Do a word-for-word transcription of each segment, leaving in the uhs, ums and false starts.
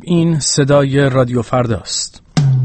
این صدای رادیو فرداست.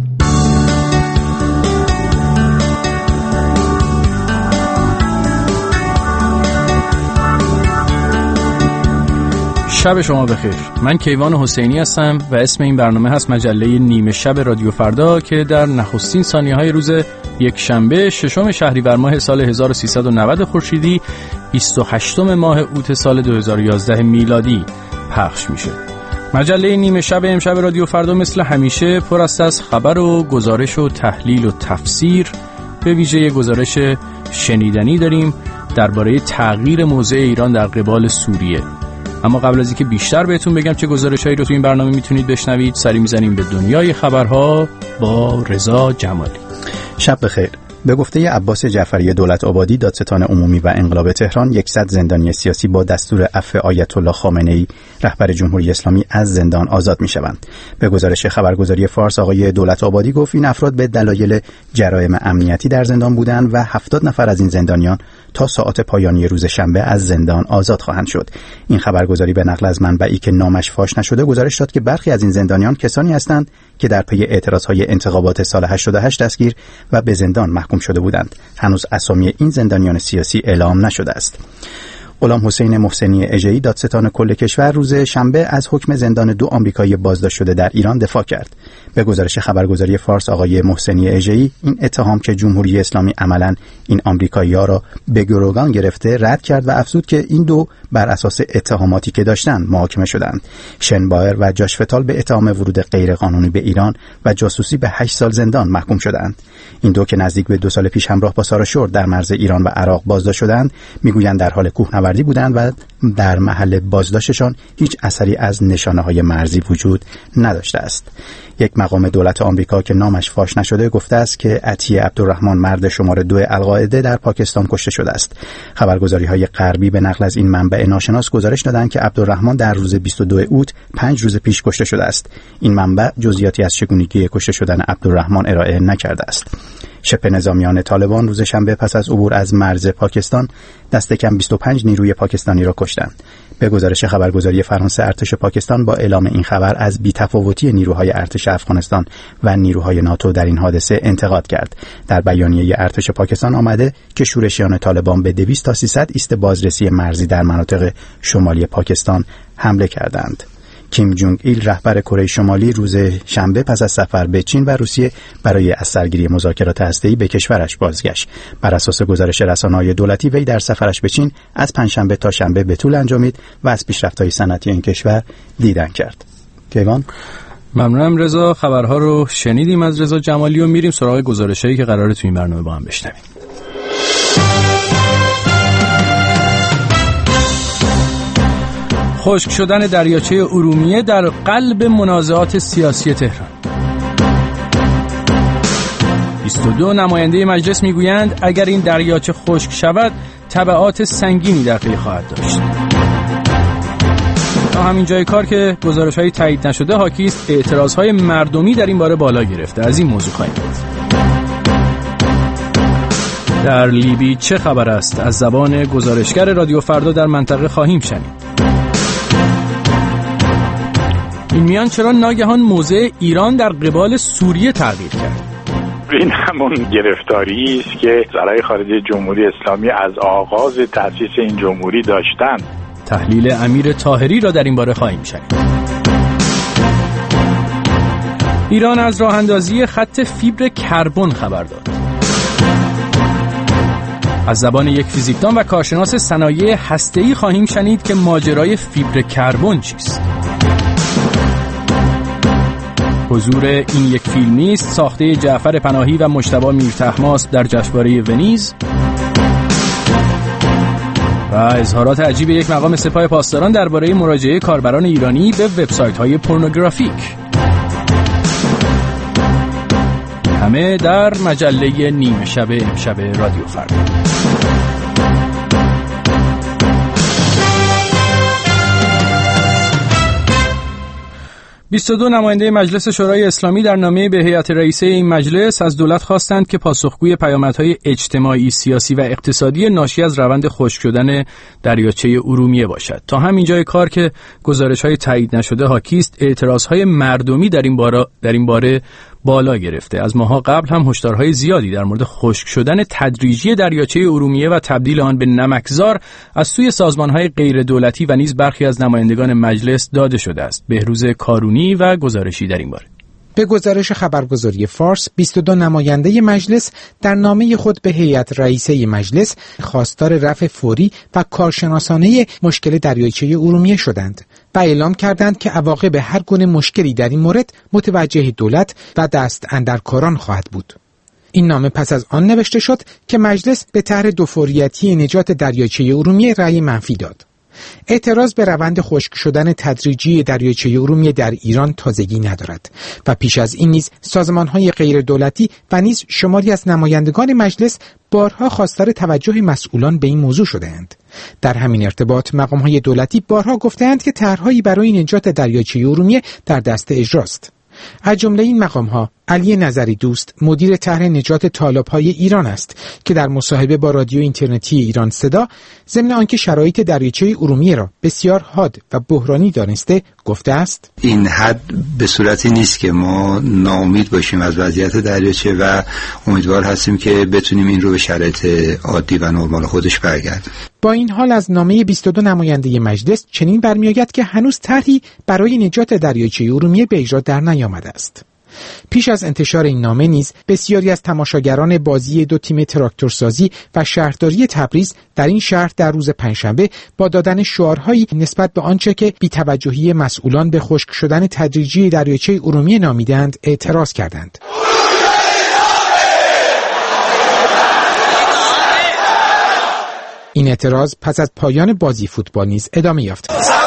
شب شما بخیر. من کیوان حسینی هستم و اسم این برنامه هست مجله نیمه شب رادیو فردا که در نخستین ثانیه‌های روز یک شنبه ششم شهریور ماه سال هزار و سیصد و نود خورشیدی بیست و هشتم ماه اوت سال دو هزار و یازده میلادی پخش میشه. مجله نیمه شب امشب رادیو فردا مثل همیشه پر است از خبر و گزارش و تحلیل و تفسیر. به ویژه یه گزارش شنیدنی داریم درباره تغییر موضع ایران در قبال سوریه. اما قبل از اینکه بیشتر بهتون بگم چه گزارشایی رو تو این برنامه میتونید بشنوید، سری میزنیم به دنیای خبرها با رضا جمالی. شب بخیر. به گفته عباس جعفری دولت آبادی، دادستان عمومی و انقلاب تهران، صد زندانی سیاسی با دستور عفو آیت الله خامنه‌ای رهبر جمهوری اسلامی از زندان آزاد میشوند. به گزارش خبرگزاری فارس، آقای دولت آبادی گفت این افراد به دلایل جرایم امنیتی در زندان بودند و هفتاد نفر از این زندانیان تا ساعات پایانی روز شنبه از زندان آزاد خواهند شد. این خبرگزاری به نقل از منبعی که نامش فاش نشده گزارش داد که برخی از این زندانیان کسانی هستند که در پی اعتراضهای انتخابات سال هشتاد و هشت دستگیر و به زندان محکوم شده بودند. هنوز اسامی این زندانیان سیاسی اعلام نشده است. غلام حسین محسنی اژه‌ای، دادستان کل کشور، روز شنبه از حکم زندان دو آمریکایی بازداشت شده در ایران دفاع کرد. به گزارش خبرگزاری فارس، آقای محسنی اژه‌ای این اتهام که جمهوری اسلامی عملاً این آمریکایی‌ها را به گروگان گرفته رد کرد و افزود که این دو بر اساس اتهاماتی که داشتند محاکمه شدند. شن بایر و جاش فتال به اتهام ورود غیرقانونی به ایران و جاسوسی به هشت سال زندان محکوم شدند. این دو که نزدیک به دو سال پیش همراه با سارا شورد در مرز ایران و عراق بازداشت شدند، میگویند در حال کوهنوردی بودند و در محل بازداشتشان هیچ اثری از نشانه‌های مرزی وجود نداشته است. یک مقام دولت آمریکا که نامش فاش نشده گفته است که عطیه عبدالرحمن، مرد شماره دو القاعده، در پاکستان کشته شده است. خبرگزاری‌های غربی به نقل از این منبع ناشناس گزارش دادند که عبدالرحمن در روز بیست و دو اوت، پنج روز پیش کشته شده است. این منبع جزئیاتی از چگونگی کشته شدن عبدالرحمن ارائه نکرده است. شبه نظامیان طالبان روز شنبه پس از عبور از مرز پاکستان دست کم بیست و پنج نیروی پاکستانی را کشتند. به گزارش خبرگزاری فرانسه، ارتش پاکستان با اعلام این خبر از بی‌تفاوتی نیروهای ارتش افغانستان و نیروهای ناتو در این حادثه انتقاد کرد. در بیانیه ارتش پاکستان آمده که شورشیان طالبان به دویست تا سیصد ایست بازرسی مرزی در مناطق شمالی پاکستان حمله کردند. کیم جونگ ایل، رهبر کره شمالی، روز شنبه پس از سفر به چین و روسیه برای از سرگیری مذاکرات هسته‌ای به کشورش بازگشت. بر اساس گزارش رسانه‌های دولتی، وی در سفرش به چین از پنجشنبه تا شنبه به طول انجامید و از پیشرفت‌های صنعتی این کشور دیدن کرد. کیوان، ممنونم رضا. خبرها رو شنیدیم از رضا جمالی و میریم سراغ گزارشایی که قراره تو این برنامه با هم بشنویم. خشک شدن دریاچه ارومیه در قلب منازعات سیاسی تهران. بیست و دو نماینده مجلس میگویند اگر این دریاچه خشک شود تبعات سنگینی در پی خواهد داشت. تا همین جای کار که گزارش‌های تایید نشده حاکی است اعتراض‌های مردمی در این باره بالا گرفته. از این موضوع خواهیم گفت. در لیبی چه خبر است؟ از زبان گزارشگر رادیو فردا در منطقه خواهیم شنید. این میان چرا ناگهان موضع ایران در قبال سوریه تغییر کرد؟ این همون گرفتاری است که وزرای خارجه جمهوری اسلامی از آغاز تأسیس این جمهوری داشتند. تحلیل امیر طاهری را در این باره خواهیم شنید. ایران از راه اندازی خط فیبر کربن خبر داد. از زبان یک فیزیکدان و کارشناس صنایع هسته‌ای خواهیم شنید که ماجرای فیبر کربن چیست. حضور این یک فیلمی است ساخته جعفر پناهی و مجتبی میرطهماسب در جشنواره ونیز و اظهارات عجیب یک مقام سپاه پاسداران درباره مراجعه کاربران ایرانی به وبسایت‌های پورنوگرافیک. همه در مجله نیمه شب امشب رادیو فردا. بیست و دو نماینده مجلس شورای اسلامی در نامه به هیئت رئیسه این مجلس از دولت خواستند که پاسخگوی پیامدهای اجتماعی، سیاسی و اقتصادی ناشی از روند خشک شدن دریاچه ارومیه باشد. تا همینجای کار که گزارش‌های تایید نشده حاکی است، اعتراضهای مردمی در این باره در این باره بالا گرفته. از ماها قبل هم هشدارهای زیادی در مورد خشک شدن تدریجی دریاچه ارومیه و تبدیل آن به نمکزار از سوی سازمان‌های غیر دولتی و نیز برخی از نمایندگان مجلس داده شده است. بهروز کارونی و گزارشی در این باره. به گزارش خبرگزاری فارس، بیست و دو نماینده مجلس در نامه خود به هیئت رئیسه مجلس خواستار رفع فوری و کارشناسانه مشکل دریاچه ارومیه شدند و اعلام کردند که عواقب هر گونه مشکلی در این مورد متوجه دولت و دست اندرکاران خواهد بود. این نامه پس از آن نوشته شد که مجلس به طرح دوفوریتی نجات دریاچه ارومیه رأی منفی داد. اعتراض به روند خشک شدن تدریجی دریاچه ارومیه در ایران تازگی ندارد و پیش از این نیز سازمان‌های غیر دولتی و نیز شماری از نمایندگان مجلس بارها خواستار توجه مسئولان به این موضوع شده‌اند. در همین ارتباط مقام‌های دولتی بارها گفته‌اند که طرح‌هایی برای نجات دریاچه ارومیه در دست اجراست. از جمله این مقام‌ها علی نظری دوست مدیر طرح نجات تالاب‌های ایران است که در مصاحبه با رادیو اینترنتی ایران صدا ضمن آنکه شرایط دریاچه ارومیه را بسیار حاد و بحرانی دانسته گفته است: این حد به صورتی نیست که ما ناامید باشیم از وضعیت دریاچه و امیدوار هستیم که بتونیم این رو به شرایط عادی و نرمال خودش برگردیم. با این حال از نامه بیست و دو نماینده مجلس چنین برمیآید که هنوز طرحی برای نجات دریاچه ارومیه به اجرا در نیامده است. پیش از انتشار این نامه نیز بسیاری از تماشاگران بازی دو تیم تراکتورسازی و شهرداری تبریز در این شهر در روز پنجشنبه با دادن شعارهایی نسبت به آنچه که بی‌توجهی مسئولان به خشک شدن تدریجی دریاچه ارومیه نامیدند اعتراض کردند. این اعتراض پس از پایان بازی فوتبال نیز ادامه یافت.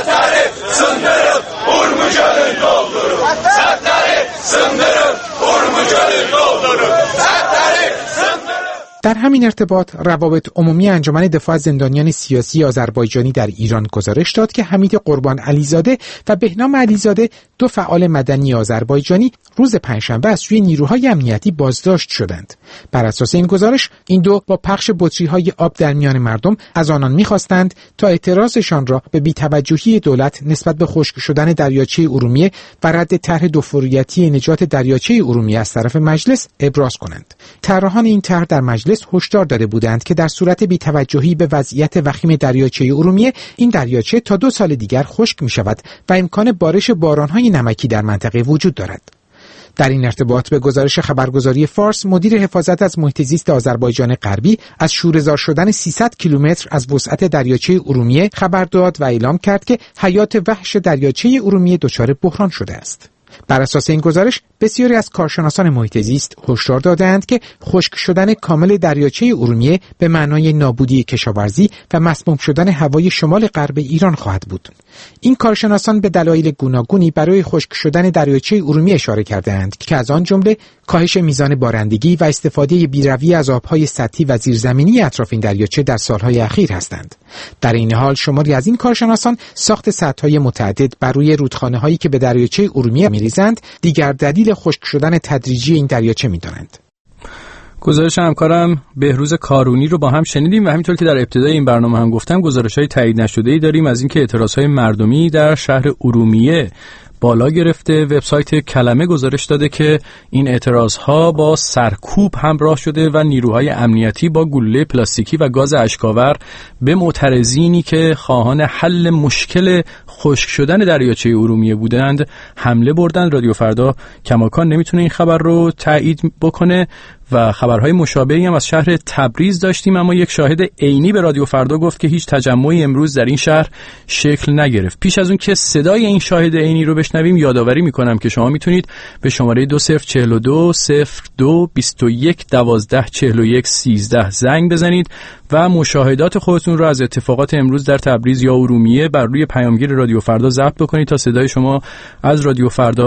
در همین ارتباط روابط عمومی انجمن دفاع از زندانیان سیاسی آذربایجانی در ایران گزارش داد که حمید قربان علیزاده و بهنام علیزاده دو فعال مدنی آذربایجانی روز پنجشنبه از سوی نیروهای امنیتی بازداشت شدند. بر اساس این گزارش این دو با پخش بطری‌های آب در میان مردم از آنان می‌خواستند تا اعتراضشان را به بی‌توجهی دولت نسبت به خشک شدن دریاچه ارومیه و رد طرح دوفوریتی نجات دریاچه ارومیه از طرف مجلس ابراز کنند. طراحان این طرح در مجلس هشدار داده بودند که در صورت بی‌توجهی به وضعیت وخیم دریاچه ارومیه این دریاچه تا دو سال دیگر خشک می‌شود و امکان بارش باران‌های نمکی در منطقه وجود دارد. در این ارتباط به گزارش خبرگزاری فارس، مدیر حفاظت از محیط زیست آذربایجان غربی از شوره‌زار شدن سیصد کیلومتر از وسعت دریاچه ارومیه خبر داد و اعلام کرد که حیات وحش دریاچه ارومیه دچار بحران شده است. بر اساس این گزارش بسیاری از کارشناسان محیط زیست هشدار دادند که خشک شدن کامل دریاچه ارومیه به معنای نابودی کشاورزی و مسموم شدن هوای شمال غرب ایران خواهد بود. این کارشناسان به دلایل گوناگونی برای خشک شدن دریاچه ارومیه اشاره کردند که از آن جمله کاهش میزان بارندگی و استفاده بی‌رویه از آبهای سطحی و زیرزمینی اطراف این دریاچه در سالهای اخیر هستند. در این حال شماری از این کارشناسان ساخت سدهای متعدد بر روی رودخانه‌هایی که به دریاچه ارومیه می‌ریزند دیگر دلیل خشک شدن تدریجی این دریاچه می‌دانند. گزارش همکارم بهروز کارونی رو با هم شنیدیم و همینطور که در ابتدای این برنامه هم گفتم گزارش‌های تایید نشده‌ای داریم از اینکه اعتراض‌های مردمی در شهر ارومیه بالا گرفته. وبسایت کلمه گزارش داده که این اعتراضها با سرکوب همراه شده و نیروهای امنیتی با گلوله پلاستیکی و گاز اشک‌آور به معترضینی که خواهان حل مشکل خشک شدن دریاچه ارومیه بودند حمله بردند. رادیو فردا کماکان نمیتونه این خبر رو تایید بکنه و خبرهای مشابهی هم از شهر تبریز داشتیم، اما یک شاهد عینی به رادیو فردا گفت که هیچ تجمعی امروز در این شهر شکل نگرفت. پیش از اون که صدای این شاهد عینی رو بشنویم یادآوری میکنم که شما میتونید به شماره دو صفر چهل و دو صفر دو بیست و یک دوازده چهل و یک سیزده زنگ بزنید و مشاهدات خودتون رو از اتفاقات امروز در تبریز یا ارومیه بر روی پیامگیر رادیو فردا ضبط بکنید تا صدای شما از رادیو فردا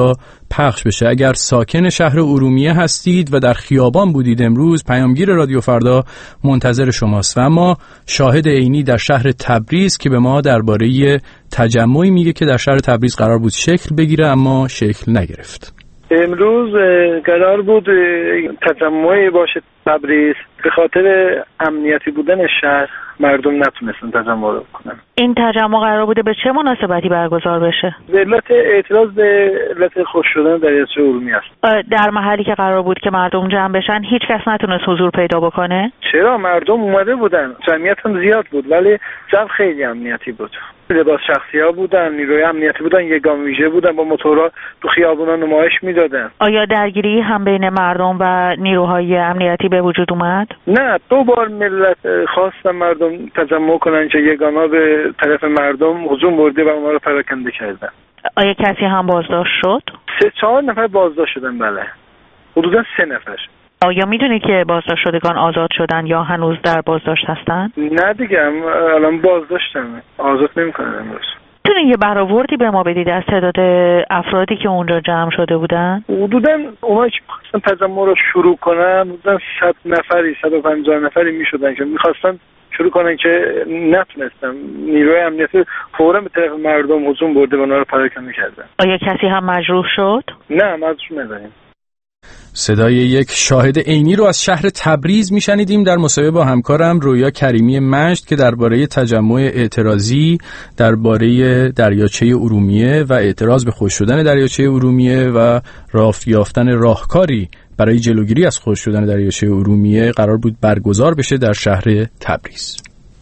پخش بشه. اگر ساکن شهر ارومیه هستید و در خیابان بودید امروز، پیامگیر رادیو فردا منتظر شماست. و اما شاهد عینی در شهر تبریز که به ما درباره تجمعی میگه که در شهر تبریز قرار بود شکل بگیره اما شکل نگرفت. امروز قرار بود تجمعی باشه تبریز، به خاطر امنیتی بودن شهر مردم نتونستن تجمع رو کنن. این تجمع قرار بوده به چه مناسبتی برگزار بشه؟ به علت اعتراض به علت خشک شدن دریاچه ارومیه است. در محلی که قرار بود که مردم جمع بشن هیچ کس نتونست حضور پیدا بکنه؟ چرا؟ مردم اومده بودن، جمعیت هم زیاد بود ولی جو خیلی امنیتی بود. لباس شخصی ها بودن، نیروی امنیتی بودن، یگان ویژه بودن، با موتورها تو خیابونا نمایش میدادن. آیا درگیری هم بین مردم و نیروهای امنیتی به وجود اومد؟ نه، دو بار ملت خواستن مردم تجمع کنن که یگانا به طرف مردم هجوم برده و اونها رو پراکنده کردن. آیا کسی هم بازداشت شد؟ سه چهار نفر بازداشت شدن. بله، حدودا سه نفر. آیا میدونی که بازداشت شدگان آزاد شدن یا هنوز در بازداشت هستن؟ نه دیگه، الان بازداشتن، آزاد نمی‌کنن امروز. میتونی یه برآوردی به ما بدید از تعداد افرادی که اونجا جمع شده بودن؟ حدوداً اونایی که می‌خواستن تجمع رو شروع کنن حدوداً صد نفری، صد و پنجاه نفری میشدن که می‌خواستن شروع کنن که نتونستن. نیروی امنیتی فوراً به طرف مردم هجوم برده و اونها رو پراکنده کردن. آیا کسی هم مجروح شد؟ نه، مجروح نداریم. صدای یک شاهد عینی رو از شهر تبریز میشنیدیم در مصاحبه با همکارم رویا کریمی مجد که درباره تجمع اعتراضی درباره دریاچه ارومیه و اعتراض به خشک شدن دریاچه ارومیه و راه یافتن راهکاری برای جلوگیری از خشک شدن دریاچه ارومیه قرار بود برگزار بشه در شهر تبریز.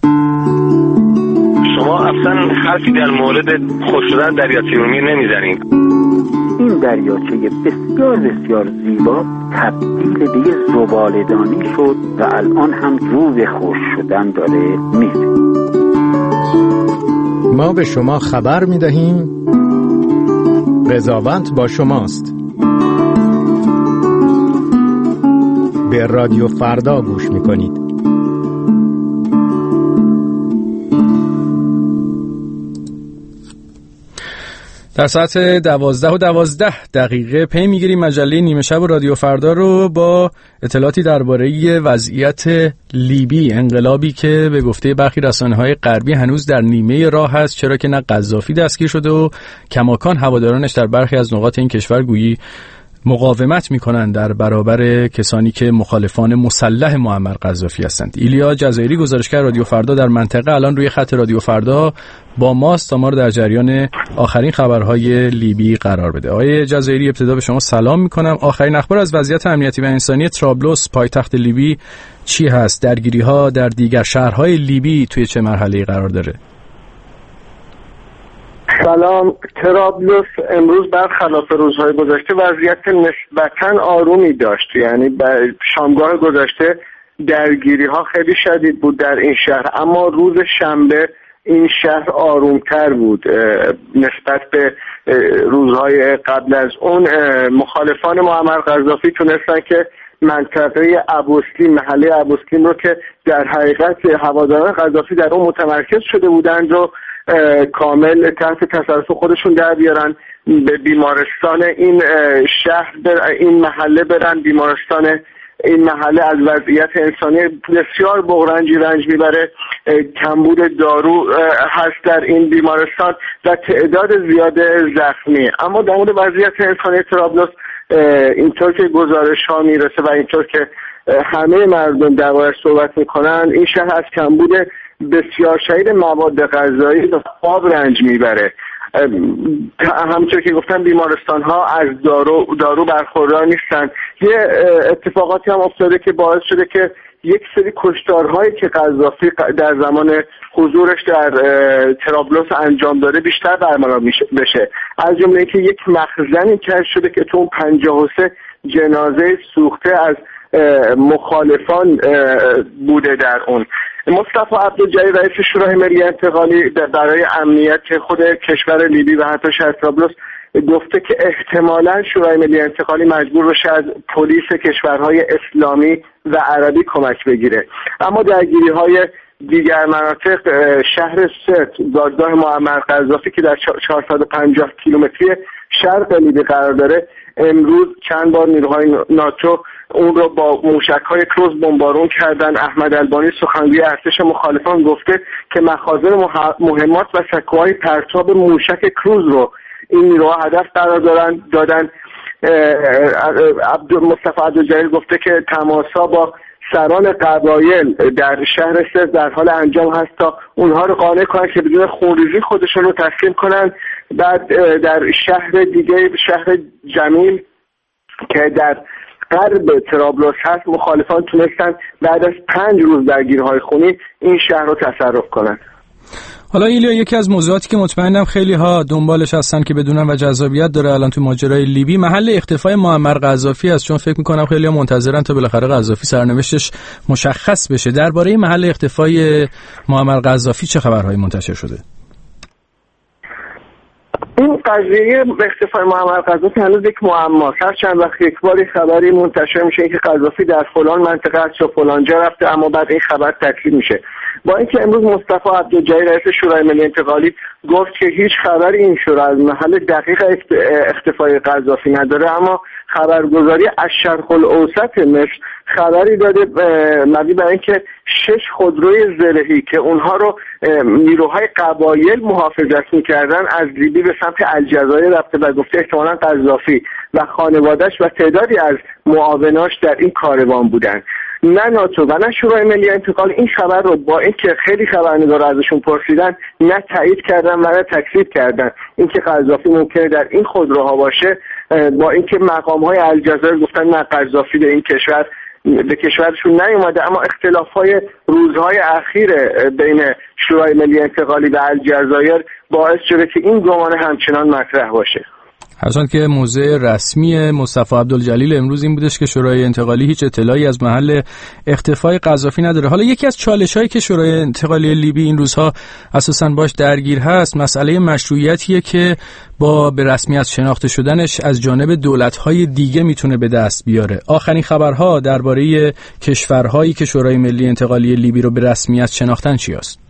شما اصلا حرفی در مورد خشک شدن دریاچه ارومیه نمیزنید. این دریاچه بسیار بسیار زیبا تبدیل به یه زباله‌دانی شد و الان هم رو به خشک شدن داره میره. ما به شما خبر میدهیم قضاوت با شماست. به رادیو فردا گوش میکنید. در ساعت دوازده و دوازده دقیقه پی میگیریم مجله نیمه شب و رادیو فردا رو با اطلاعاتی درباره وضعیت لیبی، انقلابی که به گفته برخی رسانه‌های غربی هنوز در نیمه راه هست، چرا که نه قذافی دستگیر شده و کماکان هوادارانش در برخی از نقاط این کشور گویی مقاومت میکنند در برابر کسانی که مخالفان مسلح معمر قذافی هستند. ایلیا جزایری گزارشگر رادیو فردا در منطقه الان روی خط رادیو فردا با ماست تا ما رو در جریان آخرین خبرهای لیبی قرار بده. آقای جزایری، ابتدا به شما سلام میکنم. آخرین اخبار از وضعیت امنیتی و انسانی طرابلس پایتخت لیبی چی هست؟ درگیری ها در دیگر شهرهای لیبی توی چه مرحله‌ای قرار داره؟ سلام. طرابلس امروز برخلاف روزهای گذشته وضعیت نسبتاً آرومی داشت، یعنی به شامگاه گذشته درگیری ها خیلی شدید بود در این شهر، اما روز شنبه این شهر آرومتر بود نسبت به روزهای قبل از اون. مخالفان معمر قذافی تونستن که منطقه ابوسلیم، محله ابوسلیم رو که در حقیقت هواداران قذافی در اون متمرکز شده بودند رو کامل تحت تصرف خودشون در بیارن، به بیمارستان این شهر این محله برن. بیمارستان این محله از وضعیت انسانی بسیار بغرنجی رنج میبره. کمبود دارو هست در این بیمارستان و تعداد زیاد زخمی. اما در مورد وضعیت انسانی طرابلس اینطور که گزارش ها میرسه و اینطور که همه مردم دربارش صحبت میکنن، این شهر از کمبود بسیار شدید مواد غذایی و آب رنج میبره. همونطور که گفتم بیمارستان ها از دارو دارو برخوردار نیستن. یه اتفاقاتی هم افتاده که باعث شده که یک سری کشتارهایی که قذافی در زمان حضورش در طرابلس انجام داده بیشتر برملا بشه. از جمله اینکه یک مخزنی کشف شده که تو اون پنجاه و سه جنازه سوخته از مخالفان بوده در اون. مصطفی عبدالجلیل رئیس شورای ملی انتقالی برای امنیت خود کشور لیبی و حتی شهر طرابلس گفته که احتمالاً شورای ملی انتقالی مجبور بشه از پلیس کشورهای اسلامی و عربی کمک بگیره. اما درگیری‌های دیگر مناطق، شهر سرت، دادگاه معمر قذافی که در چهارصد و پنجاه کیلومتری شرق لیبی قرار داره، امروز چند بار نیروهای ناتو اون رو با موشک‌های کروز بمبارون کردن. احمد البانی سخنگوی ارتش مخالفان گفته که مخازن مهمات و سکوهای پرتاب موشک کروز رو این نیروها هدف قرار دادن دادن عبد مصطفی عبدالجلیل گفته که تماس‌ها با سران قبایل در شهر سرت در حال انجام هست تا اونها رو قانع کنن که بدون خونریزی خودشون رو تسلیم کنن. بعد در شهر دیگه، شهر جمیل که در غرب طرابلس هست، مخالفان تونستن بعد از پنج روز درگیری‌های خونی این شهر رو تصرف کنن. حالا ایلیا، یکی از موضوعاتی که مطمئنم خیلی ها دنبالش هستن که بدونن و جذابیت داره الان تو ماجرای لیبی، محل اختفای معمر قذافی است، چون فکر میکنم خیلی ها منتظرن تا بالاخره قذافی سرنوشتش مشخص بشه. درباره محل اختفای معمر قذافی چه خبرهایی منتشر شده؟ این قضیه اختفای معمر قذافی هنوز یک معماست. هر چند وقت یک بار خبری منتشر میشه که قذافی در فلان منطقه است و فلان جا رفته، اما بعد این خبر تکذیب میشه. با اینکه امروز مصطفی عبدالجلیل رئیس شورای ملی انتقالی گفت که هیچ خبری این شورا از محل دقیق اختفای قذافی نداره، اما خبرگزاری از شرق الاوسط مصر خبری داده مبنی بر اینکه شش خودروی زرهی که اونها رو نیروهای قبایل محافظت میکردن از لیبی به سمت الجزایر رفته و گفته احتمالاً قذافی و خانواده‌اش و تعدادی از معاوناش در این کاروان بودن. نه ناتو و نه شورای ملی انتقال این خبر رو با اینکه خیلی خبرنگارا ازشون پرسیدن نه تایید کردن و نه تکذیب کردن اینکه قذافی ممکنه در این خودروها باشه، با اینکه مقام‌های الجزایر گفتن نه قذافی به این کشور به کشورشون نیومده. اما اختلاف‌های روزهای اخیر بین شورای ملی انتقالی و الجزایر باعث شده که این گمان همچنان مطرح باشه. هرچند که موضع رسمی مصطفی عبدالجلیل امروز این بودش که شورای انتقالی هیچ اطلاعی از محل اختفای قذافی نداره. حالا یکی از چالش‌هایی که شورای انتقالی لیبی این روزها اساساً باش درگیر هست مسئله مشروعیتیه که با به رسمیت شناخته شدنش از جانب دولت‌های دیگه میتونه به دست بیاره. آخرین خبرها درباره کشورهایی که شورای ملی انتقالی لیبی رو به رسمیت شناختن چی است؟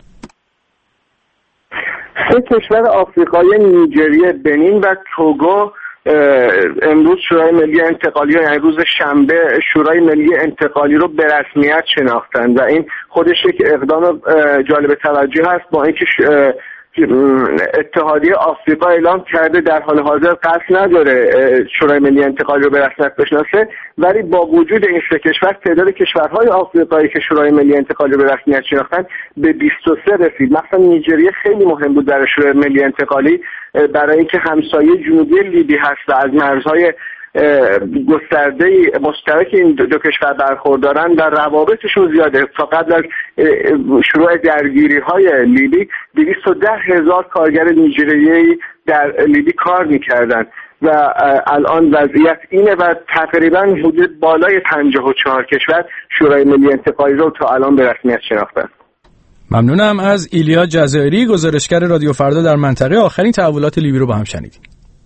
سه کشور آفریقایی نیجریه، بنین و توگو امروز شورای ملی انتقالی یعنی روز شنبه شورای ملی انتقالی رو به رسمیت شناختن و این خودش یک اقدام جالب توجه هست، با اینکه اتحادیه آفریقا اعلام کرده در حال حاضر قصد نداره شورای ملی انتقالی رو به رسمیت بشناسه، ولی با وجود این سه کشور تعداد کشورهای آفریقایی که شورای ملی انتقالی رو به رسمیت شناختن به بیست و سه رسید. مثلا نیجریه خیلی مهم بود در شورای ملی انتقالی برای اینکه همسایه جنوبی لیبی هست و از مرزهای گسترده مشترک این دو کشور برخوردارن و روابطشون زیاده. تا قبل از شروع درگیری های لیبی دویست و ده هزار کارگر نیجریه‌ای در لیبی کار میکردن و الان وضعیت اینه و تقریبا حدود بالای پنجاه و چهار کشور شورای ملی انتقالی رو تا الان به رسمیت شناختن. ممنونم از ایلیا جزایری، گزارشگر رادیو فردا در منطقه. آخرین تحولات لیبی رو با هم شنیدیم.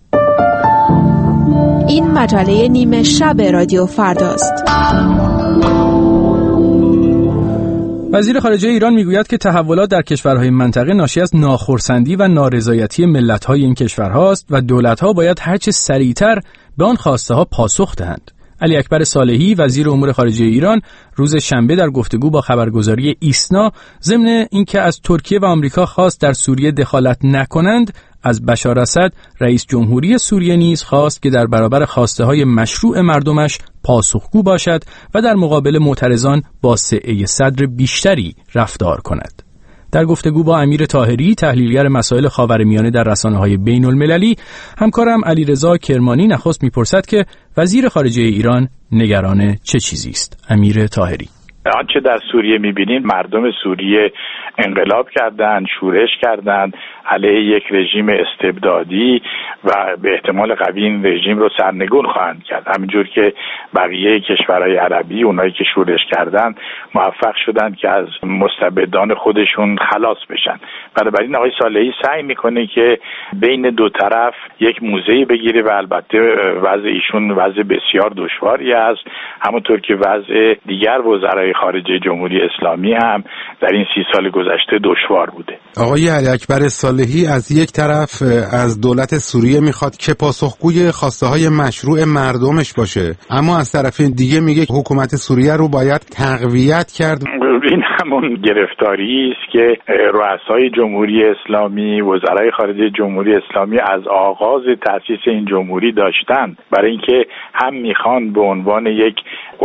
این مجله نیمه شب رادیو فرداست. وزیر خارجه ایران میگوید که تحولات در کشورهای منطقه ناشی از ناخرسندی و نارضایتی ملت‌های این کشورهاست و دولت‌ها باید هرچه سریعتر به آن خواسته‌ها پاسخ دهند. علی اکبر صالحی وزیر امور خارجه ایران روز شنبه در گفتگو با خبرگزاری ایسنا ضمن اینکه از ترکیه و آمریکا خواست در سوریه دخالت نکنند، از بشار اسد رئیس جمهوری سوریه نیز خواست که در برابر خواسته‌های مشروع مردمش پاسخگو باشد و در مقابل معترضان با سعه صدر بیشتری رفتار کند. در گفتگو با امیر طاهری تحلیلگر مسائل خاورمیانه در رسانه‌های بین‌المللی، همکارم علیرضا کرمانی نخست می‌پرسد که وزیر خارجه ایران نگران چه چیزی است. امیر طاهری: آنچه در سوریه می‌بینیم، مردم سوریه انقلاب کردند، شورش کردند علیه یک رژیم استبدادی و به احتمال قوی این رژیم رو سرنگون خواهند کرد. همینجور که بقیه کشورهای عربی، اونایی که شورش کردند، موفق شدند که از مستبدان خودشون خلاص بشن. بنابراین آقای صالحی سعی میکنه که بین دو طرف یک موضعی بگیره و البته وضع ایشون وضع بسیار دشواری است، همونطور که وضع دیگر وزرای خارجه جمهوری اسلامی هم در این سی سال گذشته دشوار بوده. آقای علی اکبر صالحی از یک طرف از دولت سوریه میخواد که پاسخگوی خواسته های مشروع مردمش باشه، اما از طرف دیگه میگه حکومت سوریه رو باید تقویت کرد. این همون گرفتاری است که رؤسای جمهوری اسلامی، وزرای خارجه جمهوری اسلامی از آغاز تأسیس این جمهوری داشتن، برای اینکه هم میخوان به عنوان یک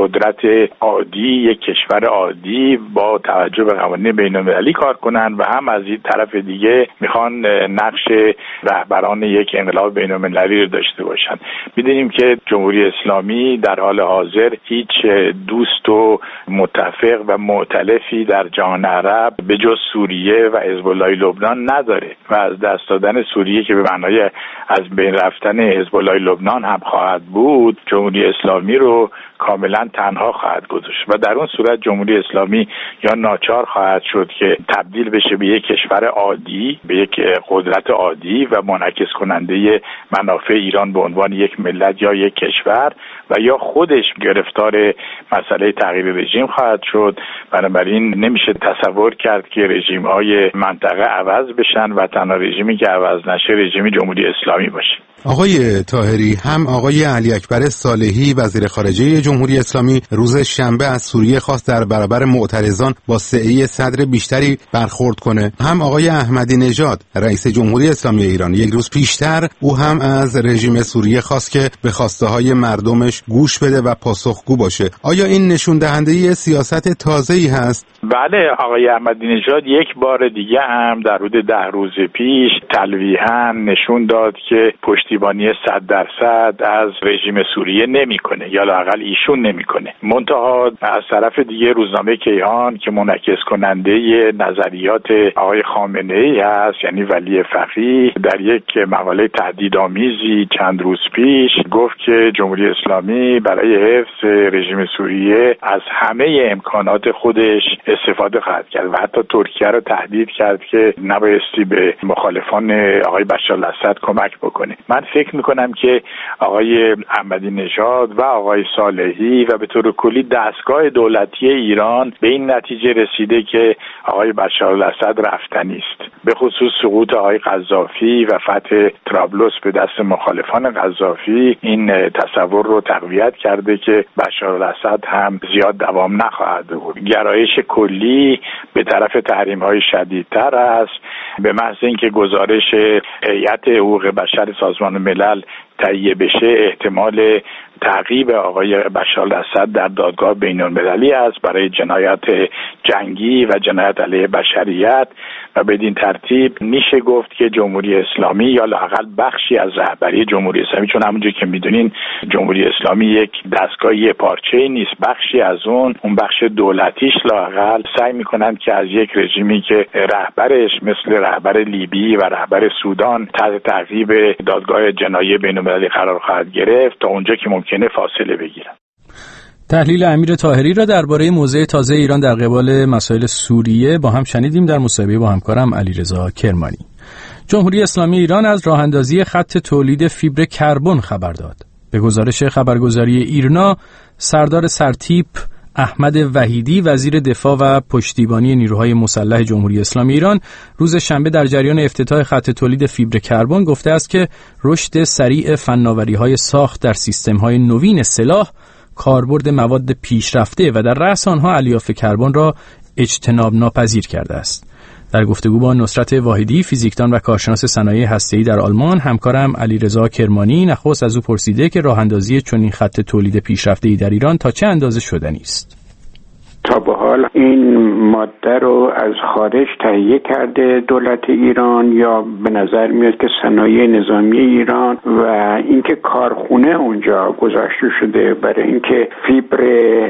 قدرت عادی، یک کشور عادی با توجه به قوانین بین‌المللی کار کنن و هم از این طرف دیگه میخوان نقش رهبران یک انقلاب بین‌المللی رو داشته باشن. میدونیم که جمهوری اسلامی در حال حاضر هیچ دوست و متفق و مؤتلفی در جهان عرب به جز سوریه و حزب الله لبنان نداره و از دست دادن سوریه که به معنای از بین رفتن حزب الله لبنان هم خواهد بود، جمهوری اسلامی رو کاملا تنها خواهد گذاشت و در اون صورت جمهوری اسلامی یا ناچار خواهد شد که تبدیل بشه به یک کشور عادی، به یک قدرت عادی و منعکس کننده منافع ایران به عنوان یک ملت یا یک کشور، و یا خودش گرفتار مسئله تغییر رژیم خواهد شد. بنابراین نمیشه تصور کرد که رژیم‌های منطقه عوض بشن و تنها رژیمی که عوض نشه رژیم جمهوری اسلامی باشه. آقای طاهری، هم آقای علی اکبر صالحی وزیر خارجه جمهوری اسلامی روز شنبه از سوریه خواست در برابر معترضان با سعی صدر بیشتری برخورد کنه، هم آقای احمدی نژاد رئیس جمهوری اسلامی ایران یک روز پیشتر او هم از رژیم سوریه خواست که به خواسته های مردمش گوش بده و پاسخگو باشه. آیا این نشون دهنده سیاست تازه‌ای هست؟ بله، آقای احمدی نژاد یک بار دیگه هم در حدود ده روز پیش تلویحاً نشون داد که پشتیبانی صد درصد از رژیم سوریه نمیکنه یا لااقل ایشون نمیکنه. منتها از طرف دیگه روزنامه کیهان که منعکس کننده نظریات آقای خامنه‌ای هست، یعنی ولی فقیه، در یک مقاله تهدیدآمیزی چند روز پیش گفت که جمهوری اسلامی برای حفظ رژیم سوریه از همه امکانات خودش استفاده خواهد کرد و حتی ترکیه رو تهدید کرد که نبایستی به مخالفان آقای بشار الاسد کمک بکنه. من فکر میکنم که آقای احمدی نژاد و آقای صالحی و به طور کلی دستگاه دولتی ایران به این نتیجه رسیده که آقای بشار الاسد رفتنی است. به خصوص سقوط آقای قذافی و فتح طرابلس به دست مخالفان قذافی این تصور رو تقویت کرده که بشار الاسد هم زیاد دوام نخواهد بود. گرایش کلی به طرف تحریم‌های شدیدتر است. به محض اینکه گزارش هیئت حقوق بشر سازمان ملل تهیه بشه، احتمال تعقیب آقای بشار الاسد در دادگاه بین‌المللی است برای جنایت جنگی و جنایت علیه بشریت و بدین ترتیب میشه گفت که جمهوری اسلامی یا لااقل بخشی از رهبری جمهوری اسلامی، چون همونجوری که میدونین جمهوری اسلامی یک دستگاهی پارچه‌ای نیست، بخشی از اون اون بخش دولتیش لااقل سعی میکنن که از یک رژیمی که رهبرش مثل رهبر لیبی و رهبر سودان تحت تعقیب دادگاه جنایی بین‌المللی قرار خواهد گرفت تا اونجا که ممکنه فاصله بگیرن. تحلیل امیر طاهری را درباره موضع تازه ایران در قبال مسائل سوریه با هم شنیدیم در مصاحبه با همکارم علیرضا کرمانی. جمهوری اسلامی ایران از راه‌اندازی خط تولید فیبر کربن خبر داد. به گزارش خبرگزاری ایرنا، سردار سرتیپ احمد وحیدی وزیر دفاع و پشتیبانی نیروهای مسلح جمهوری اسلامی ایران روز شنبه در جریان افتتاح خط تولید فیبر کربن گفته است که رشد سریع فناوری‌های ساخت در سیستم‌های نوین سلاح، کاربرد مواد پیشرفته و در رأس آنها الیاف کربن را اجتناب ناپذیر کرده است. در گفتگو با نصرت واحدی، فیزیکدان و کارشناس صنایع هسته‌ای در آلمان، همکارم علیرضا کرمانی نخست از او پرسیده که راه‌اندازی چنین خط تولید پیشرفته‌ای در ایران تا چه اندازه شدنی است. تا به حال این ماده رو از خارج تهیه کرده دولت ایران یا به نظر میاد که صنایع نظامی ایران و اینکه کارخونه اونجا گذاشته شده برای اینکه فیبر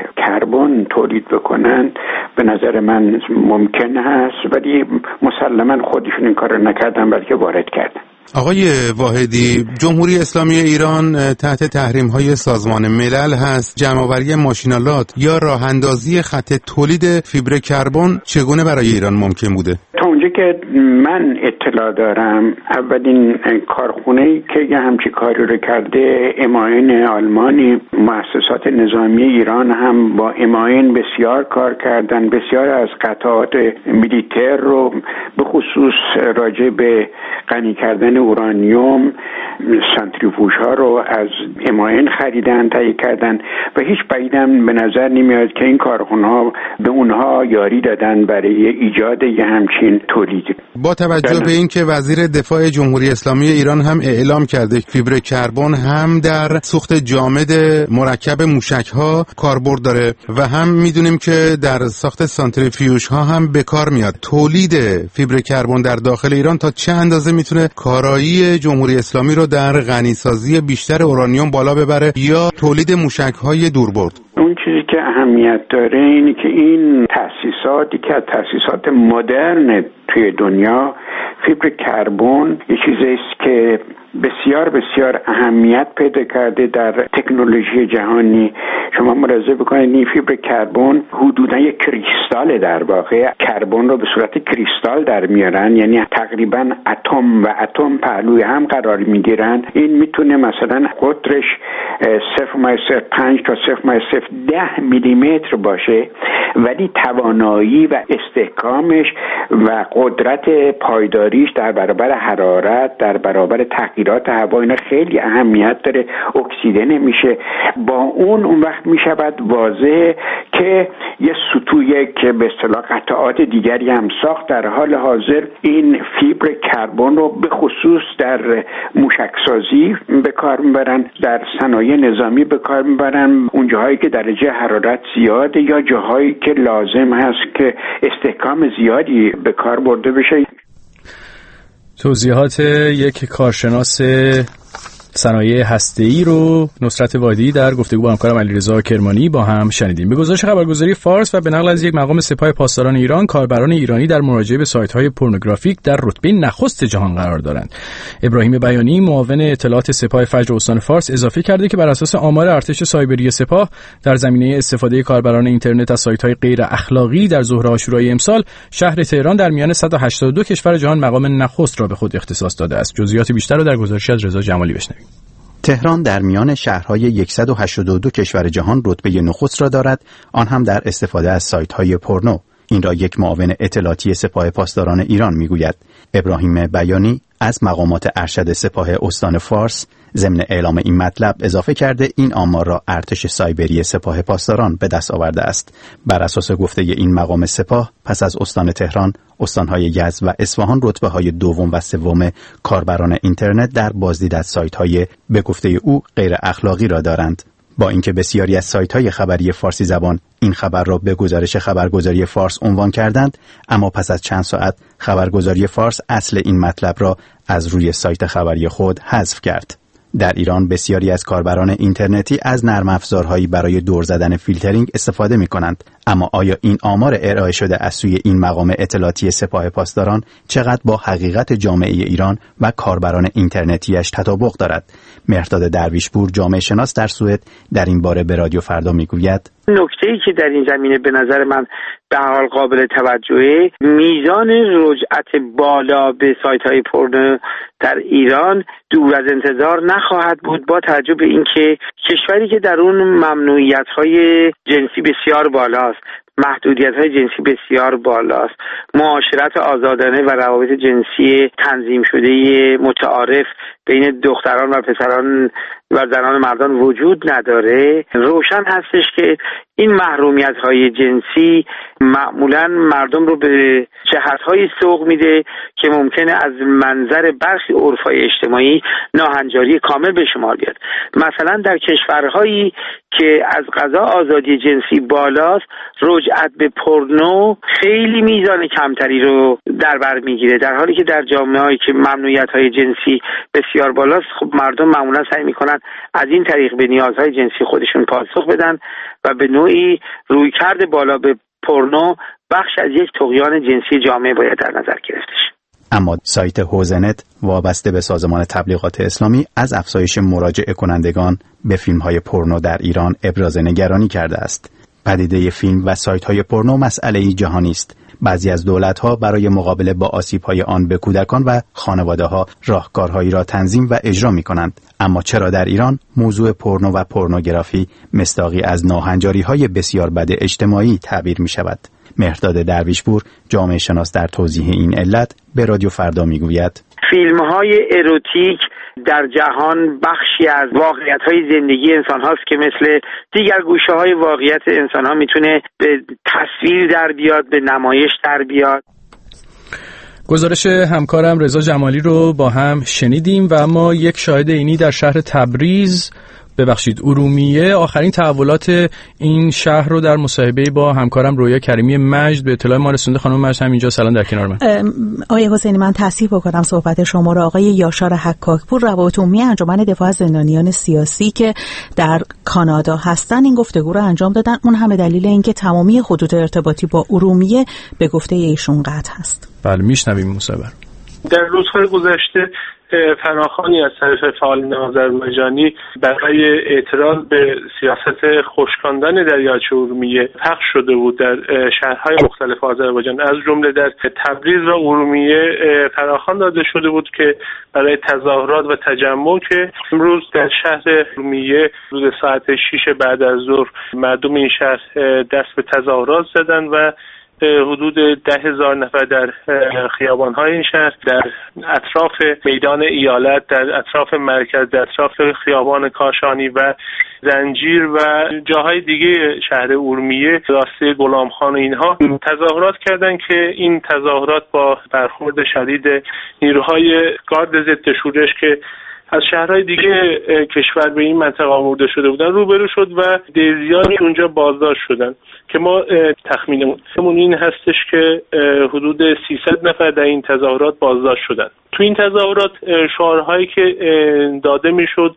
کربن تولید بکنن به نظر من ممکن هست، ولی مسلما خودشون این کار رو نکردن بلکه وارد کردن. آقای واحدی، جمهوری اسلامی ایران تحت تحریم‌های سازمان ملل هست. جمع‌آوری ماشین‌آلات یا راه‌اندازی خط تولید فیبر کربن چگونه برای ایران ممکن بوده؟ تا اونجا که من اطلاع دارم اولین کارخونه‌ای که یه همچین کاری رو کرده اماین آلمانی، مؤسسات نظامی ایران هم با اماین بسیار کار کردن. بسیار از قطعات میلیتر رو به خصوص راجع به غنی کردن اورانیوم سانتریفوژ ها رو از اماین خریدن، تهیه کردن و هیچ بعیدم به نظر نمیاد که این کارخونه ها به اونها یاری دادن برای ایجاد یه همچین تولیدی. با توجه به اینکه وزیر دفاع جمهوری اسلامی ایران هم اعلام کرده فیبر کربن هم در سوخت جامد مرکب موشک ها کاربرد داره و هم میدونیم که در ساخت سانتریفیوژ ها هم به کار میاد، تولید فیبر کربن در داخل ایران تا چه اندازه میتونه کارایی جمهوری اسلامی رو در غنیسازی بیشتر اورانیوم بالا ببره یا تولید موشک های دوربرد؟ اون چیزی که اهمیت داره اینه که این تأسیساتی که تأسیسات مدرن توی دنیا، فیبر کربن یه چیزی است که بسیار بسیار اهمیت پیدا کرده در تکنولوژی جهانی. شما ملاحظه بکنید این فیبر کربن حدوداً یک کریستال، در واقع کربن رو به صورت کریستال در میارن، یعنی تقریباً اتم و اتم پهلوی هم قرار میگیرن. این میتونه مثلا قطرش صفر ممیز صفر پنج تا صفر ممیز صفر ده میلیمتر باشه، ولی توانایی و استحکامش و قدرت پایداریش در برابر حرارت، در برابر تغییرات هوا، اینا خیلی اهمیت داره. اکسیده نمیشه. با اون اون وقت میشود واضح که یه سطوح که به اصطلاح قطعات دیگری هم ساخت. در حال حاضر این فیبر کربن رو به خصوص در موشکسازی به کار میبرن، در صنایع نظامی به کار میبرن، اون جاهایی که درجه حرارت زیاده یا جاهایی که لازم هست که استحکام زیادی به کار برده بشه. توضیحات یک کارشناس صنایع هسته‌ای رو نصرت وادی در گفتگو با همکارم علیرضا کرمانی با هم شنیدیم. به گزارش خبرگزاری فارس و به نقل از یک مقام سپاه پاسداران ایران، کاربران ایرانی در مراجعه به سایت‌های پورنوگرافیک در رتبه نخست جهان قرار دارند. ابراهیم بیانی، معاون اطلاعات سپاه فجر استان فارس، اضافه کرده که بر اساس آمار ارتش سایبری سپاه در زمینه استفاده کاربران اینترنت از سایت‌های غیر اخلاقی در ظهر عاشورای امسال شهر تهران در میان صد و هشتاد و دو کشور جهان مقام نخست را به خود اختصاص داده است. جزئیات بیشتر را در گزارشی از رضا جمالی بشنوید. تهران در میان شهرهای صد و هشتاد و دو کشور جهان رتبه نخست را دارد، آن هم در استفاده از سایت‌های پورنو. این را یک معاون اطلاعاتی سپاه پاسداران ایران میگوید. ابراهیم بیانی از مقامات ارشد سپاه استان فارس ضمن اعلام این مطلب اضافه کرده این آمار را ارتش سایبری سپاه پاسداران به دست آورده است. بر اساس گفته این مقام سپاه، پس از استان تهران، استانهای یزد و اصفهان رتبه های دوم و سوم کاربران اینترنت در بازدید از سایت‌های به گفته او غیر اخلاقی را دارند. با اینکه بسیاری از سایت‌های خبری فارسی زبان این خبر را به گزارش خبرگزاری فارس عنوان کردند، اما پس از چند ساعت خبرگزاری فارس اصل این مطلب را از روی سایت خبری خود حذف کرد. در ایران بسیاری از کاربران اینترنتی از نرم افزارهایی برای دور زدن فیلترینگ استفاده می کنند. اما آیا این آمار ارائه شده از سوی این مقام اطلاعاتی سپاه پاسداران چقدر با حقیقت جامعه ایران و کاربران اینترنتیش تطابق دارد؟ مهرداد درویشپور، جامعه شناس در سوئد، در این باره به رادیو فردا میگوید: نکته‌ای که در این زمینه به نظر من به حال قابل توجهه، میزان رجعت بالا به سایت‌های پورنو در ایران دور از انتظار نخواهد بود، با توجه به اینکه کشوری که در اون ممنوعیت‌های جنسی بسیار بالاست، محدودیت‌های جنسی بسیار بالاست، معاشرت آزادانه و روابط جنسی تنظیم شده متعارف بین دختران و پسران و زنان مردان وجود نداره، روشن هستش که این محرومیت‌های جنسی معمولاً مردم رو به جهت‌های سوق میده که ممکنه از منظر برخی عرف‌های اجتماعی ناهنجاری کامل به شمار بیاد. مثلا در کشورهایی که از قضا آزادی جنسی بالاست، رجعت به پورنو خیلی میزان کمتری رو در بر میگیره، در حالی که در جامعه‌هایی که ممنوعیت‌های جنسی بسیار بالاست، خب مردم معمولاً سعی میکنن از این طریق به نیازهای جنسی خودشون پاسخ بدن و به نوعی رویکرد بالا به پورنو بخش از یک طغیان جنسی جامعه باید در نظر گرفتش. اما سایت هوزنت وابسته به سازمان تبلیغات اسلامی از افزایش مراجعه کنندگان به فیلم‌های پورنو در ایران ابراز نگرانی کرده است. پدیده فیلم و سایت‌های پورنو مسئله‌ای جهانی است. بعضی از دولت‌ها برای مقابله با آسیب‌های آن به کودکان و خانواده‌ها راهکارهایی را تنظیم و اجرا می‌کنند. اما چرا در ایران موضوع پورنو و پورنوگرافی مصداقی از ناهنجاری‌های بسیار بد اجتماعی تعبیر می‌شود؟ مهرداد درویشپور، جامعه شناس، در توضیح این علت به رادیو فردا میگوید: فیلم‌های اروتیک در جهان بخشی از واقعیت‌های زندگی انسان هاست که مثل دیگر گوشه‌های واقعیت انسان ها میتونه به تصویر در بیاد، به نمایش در بیاد. گزارش همکارم رضا جمالی رو با هم شنیدیم و اما یک شاهد عینی در شهر تبریز ببخشید ارومیه آخرین تحولات این شهر رو در مصاحبه با همکارم رویا کریمی مجد به اطلاع ما رسونده. خانم مجد همینجا سلام در کنار من. آقای حسینی، من تصحیح بکنم صحبت شما رو. آقای یاشار حکاکپور، روابط عمومی انجمن دفاع از زندانیان سیاسی که در کانادا هستن، این گفتگو رو انجام دادن، اون هم به دلیل اینکه تمامی خطوط ارتباطی با ارومیه به گفته ایشون قطع هست. بله میشنویم مصاحبه. در روزهای گذشته فراخوانی از طرف فعالین آذربایجانی برای اعتراض به سیاست خشکاندن دریاچه ارومیه پخش شده بود در شهرهای مختلف آذربایجان، از جمله در تبریز و ارومیه فراخوان داده شده بود که برای تظاهرات و تجمع که امروز در شهر ارومیه روز ساعت شش بعد از ظهر مردم این شهر دست به تظاهرات زدن و حدود ده هزار نفر در خیابان‌های این شهر، در اطراف میدان ایالت، در اطراف مرکز، در اطراف خیابان کاشانی و زنجیر و جاهای دیگه شهر ارومیه، راسته غلامخان و اینها تظاهرات کردند که این تظاهرات با برخورد شدید نیروهای گارد ضد شورش که از شهرهای دیگه کشور به این منطقه آورده شده بودن روبرو شد و دیزیانی اونجا بازداشت شدن که ما تخمینمون این هستش که حدود سیصد نفر در این تظاهرات بازداشت شدن. تو این تظاهرات شعارهایی که داده میشد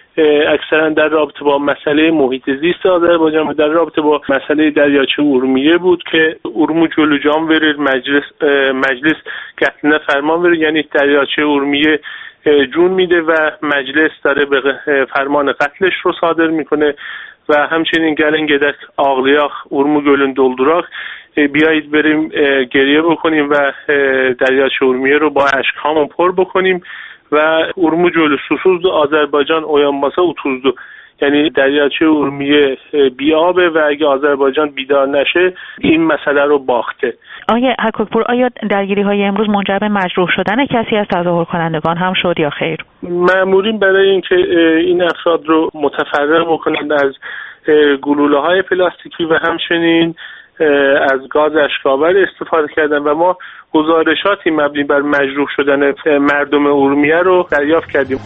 اکثرا در رابطه با مسئله محیط زیست آذربایجان و در رابطه با مسئله دریاچه ارومیه بود که ارمو جلو جام وریر مجلس مجلس گتنه فرمان وریر، یعنی دریاچه ارومیه جون میده و مجلس داره به فرمان قتلش رو صادر میکنه و همچنین گلن گدک آقلیاخ ارمو گلن دولدراخ بیایید بریم گریه بکنیم و دریاچه ارومیه رو با اشکامون پر بکنیم و ارمو جلو سوسوز آذربایجان اویانباسا اوتوزدو، یعنی دریاچه ارومیه بیابه و اگه آذربایجان بیدار نشه این مسئله رو باخته. آقای حکاکپور، آیا درگیری های امروز منجر به مجروح شدن کسی از تظاهر کنندگان هم شد یا خیر؟ مأمورین برای اینکه این افراد رو متفرق بکنند از گلوله های پلاستیکی و همچنین از گاز اشک‌آور استفاده کردن و ما گزارشاتی مبنی بر مجروح شدن مردم ارومیه رو دریافت کردیم.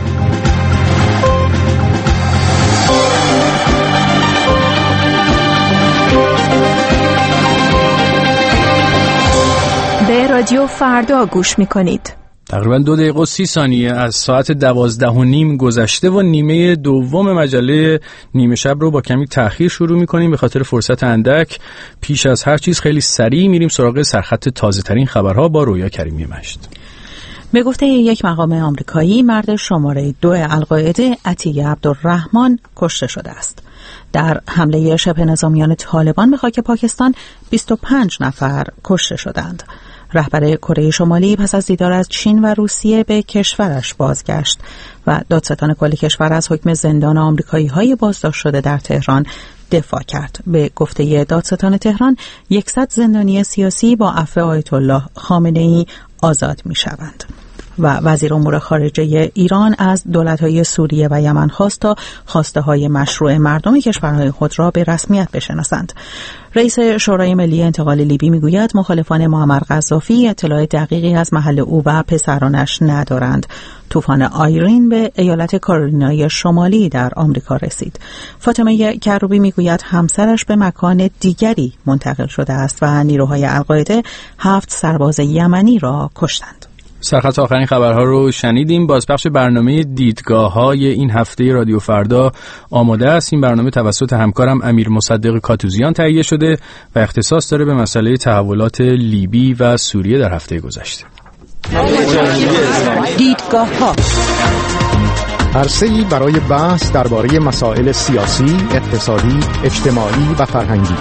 به رادیو فردا گوش میکنید. تقریبا دو دقیقه و سی ثانیه از ساعت دوازده و نیم گذشته و نیمه دوم مجله نیمه شب رو با کمی تأخیر شروع میکنیم به خاطر فرصت اندک. پیش از هر چیز خیلی سریع میریم سراغ سرخط تازه ترین خبرها با رویا کریمی مجد. به گفته یک مقام آمریکایی، مرد شماره دو القاعده عطیه عبدالرحمن کشته شده است. در حمله شبه نظامیان طالبان به خاک پاکستان بیست و پنج نفر کشته شدند. رهبر کره شمالی پس از دیدار از چین و روسیه به کشورش بازگشت و دادستان کل کشور از حکم زندان آمریکایی‌های بازداشت شده در تهران دفاع کرد. به گفته دادستان تهران، صد زندانی سیاسی با عفو آیت الله خامنه‌ای آزاد می‌شوند. و وزیر امور خارجه ایران از دولت‌های سوریه و یمن خواست تا خواسته‌های مشروع مردم کشورهای خود را به رسمیت بشناسند. رئیس شورای ملی انتقال لیبی میگوید مخالفان معمر قذافی اطلاع دقیقی از محل او و پسرانش ندارند. طوفان آیرین به ایالت کارولینای شمالی در آمریکا رسید. فاطمه کروبی میگوید همسرش به مکان دیگری منتقل شده است و نیروهای القاعده هفت سرباز یمنی را کشتند. سرخط آخرین خبرها رو شنیدیم. بازپخش برنامه دیدگاه‌های این هفته رادیو فردا آماده است. این برنامه توسط همکارم امیر مصدق کاتوزیان تهیه شده و اختصاص داره به مسئله تحولات لیبی و سوریه در هفته گذشته. دیدگاه ها، عرصه‌ای برای بحث درباره مسائل سیاسی، اقتصادی، اجتماعی و فرهنگی.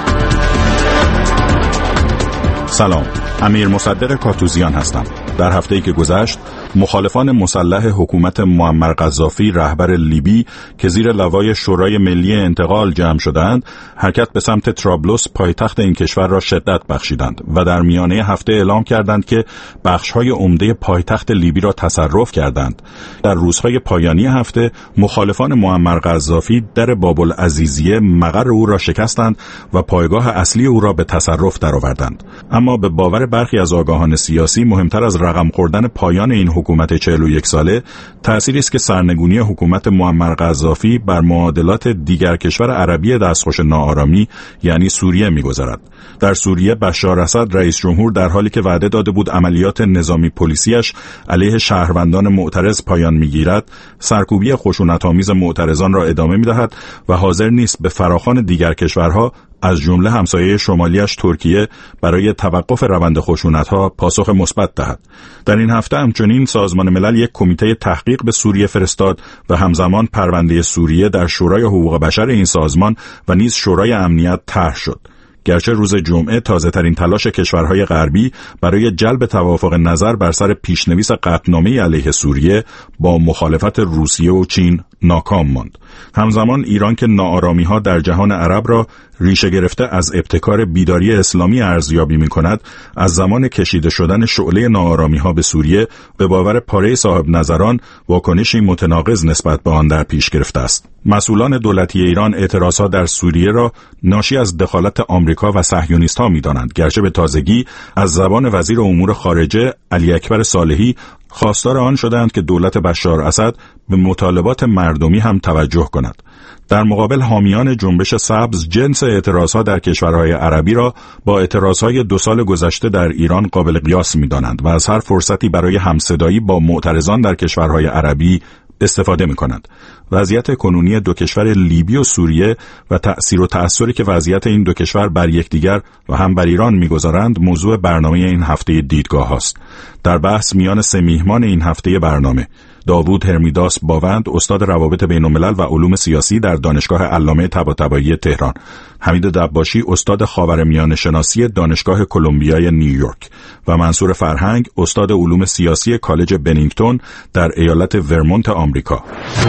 سلام، امیر مصدق کاتوزیان هستم. در هفته‌ای که گذشت، مخالفان مسلح حکومت معمر قذافی رهبر لیبی که زیر لوای شورای ملی انتقال جمع شدند، حرکت به سمت طرابلس پایتخت این کشور را شدت بخشیدند و در میانه هفته اعلام کردند که بخش‌های عمده پایتخت لیبی را تصرف کردند. در روزهای پایانی هفته، مخالفان معمر قذافی در باب‌العزیزیه مقر او را شکستند و پایگاه اصلی او را به تصرف درآوردند. اما به باور برخی از آگاهان سیاسی، مهمتر از رقم خوردن پایان این حکومت چهل و یک ساله، تأثیری است که سرنگونی حکومت معمر قذافی بر معادلات دیگر کشور عربی دستخوش ناآرامی یعنی سوریه می‌گذارد. در سوریه بشار اسد رئیس جمهور در حالی که وعده داده بود عملیات نظامی پلیسیش علیه شهروندان معترض پایان می‌گیرد، سرکوبی خشونت‌آمیز معترضان را ادامه می‌دهد و حاضر نیست به فراخوان دیگر کشورها از جمله همسایه شمالیش ترکیه برای توقف روند خشونت‌ها پاسخ مثبت دهد. در این هفته همچنین سازمان ملل یک کمیته تحقیق به سوریه فرستاد و همزمان پرونده سوریه در شورای حقوق بشر این سازمان و نیز شورای امنیت طرح شد. گرچه روز جمعه تازه‌ترین تلاش کشورهای غربی برای جلب توافق نظر بر سر پیشنویس قطعنامه علیه سوریه با مخالفت روسیه و چین ناکام ماند. همزمان ایران که ناآرامی‌ها در جهان عرب را ریشه گرفته از ابتکار بیداری اسلامی ارزیابی می‌کند، از زمان کشیده شدن شعله ناآرامی‌ها به سوریه به باور پاره صاحب نظران واکنشی متناقض نسبت به آن در پیش گرفته است. مسئولان دولتی ایران اعتراضها در سوریه را ناشی از دخالت آمریکا و صهیونیست‌ها می‌دانند، گرچه به تازگی از زبان وزیر امور خارجه علی اکبر صالحی خواستار آن شدند که دولت بشار اسد به مطالبات مردمی هم توجه کند. در مقابل حامیان جنبش سبز جنس اعتراضها در کشورهای عربی را با اعتراضهای دو سال گذشته در ایران قابل قیاس می‌دانند و از هر فرصتی برای همصدایی با معترضان در کشورهای عربی استفاده می‌کنند. وضعیت کنونی دو کشور لیبی و سوریه و تأثیر و تأثیری که وضعیت این دو کشور بر یکدیگر و هم بر ایران می‌گذارند موضوع برنامه این هفته دیدگاه هاست. در بحث میان سه میهمان این هفته برنامه، داوود هرمیداس باوند، استاد روابط بین‌الملل و علوم سیاسی در دانشگاه علامه طباطبایی تهران، حمید دباشی، استاد خاورمیانه شناسی دانشگاه کلمبیای نیویورک و منصور فرهنگ، استاد علوم سیاسی کالج بنینگتون در ایالت ورمونت آمریکا.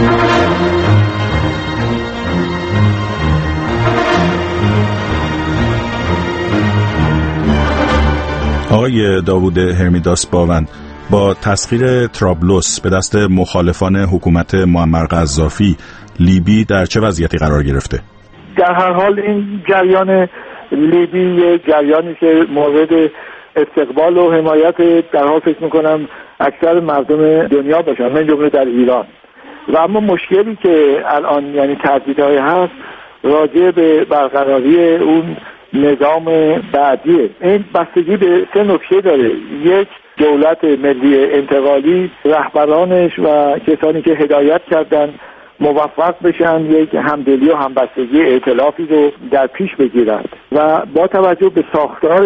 آقای داوود هرمیداس باوند، با تسخیر طرابلس به دست مخالفان حکومت معمر قذافی، لیبی در چه وضعیتی قرار گرفته؟ در هر حال این جریان لیبی یک جریانی که مورد استقبال و حمایت در حال فکر میکنم اکثر مردم دنیا باشن، من جمله در ایران. و اما مشکلی که الان یعنی تهدیدهای هست راجع به برقراری اون نظام بعدیه. این بستگی به سه نکته داره. یک، دولت ملی انتقالی، رهبرانش و کسانی که هدایت کردن موفق بشن یک همدلی و همبستگی ائتلافی رو در پیش بگیرند و با توجه به ساختار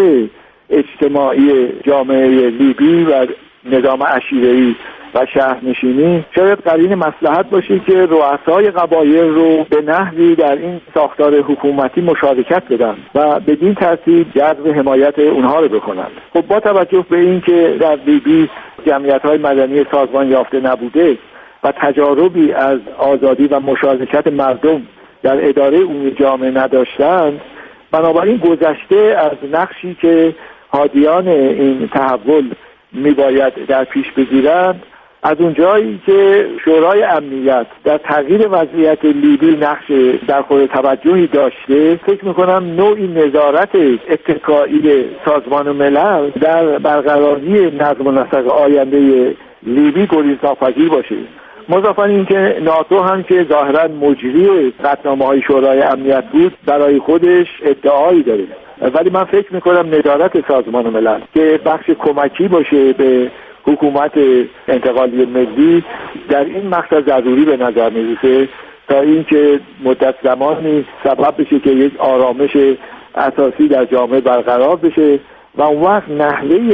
اجتماعی جامعه لیبی و نظام عشیره‌ای و شهرنشینی شاید قرین مصلحت باشه که رؤسای قبایل رو به نحوی در این ساختار حکومتی مشارکت بدن و بدین ترتیب جذب حمایت اونها رو بکنند. خب با توجه به این که در لیبی جمعیت‌های مدنی سازمان یافته نبوده و تجاربی از آزادی و مشارکت مردم در اداره عمومی جامعه نداشتند، بنابراین گذشته از نقشی که هادیان این تحول میباید در پیش بگیرند، از اونجایی که شورای امنیت در تغییر وضعیت لیبی نقش در خور توجهی داشته، فکر میکنم نوعی نظارت اتکایی سازمان ملل در برقراری نظم و نسق آینده لیبی گریزناپذیر باشه. مضافاً این که ناتو هم که ظاهراً مجری قطعنامه‌های شورای امنیت بود، برای خودش ادعایی داره، ولی من فکر میکنم ندارت سازمان ملل که بخش کمکی باشه به حکومت انتقالی ملی در این مقطع ضروری به نظر میرسه تا اینکه مدت زمانی سبب بشه که یک آرامش اساسی در جامعه برقرار بشه و اون وقت نحوه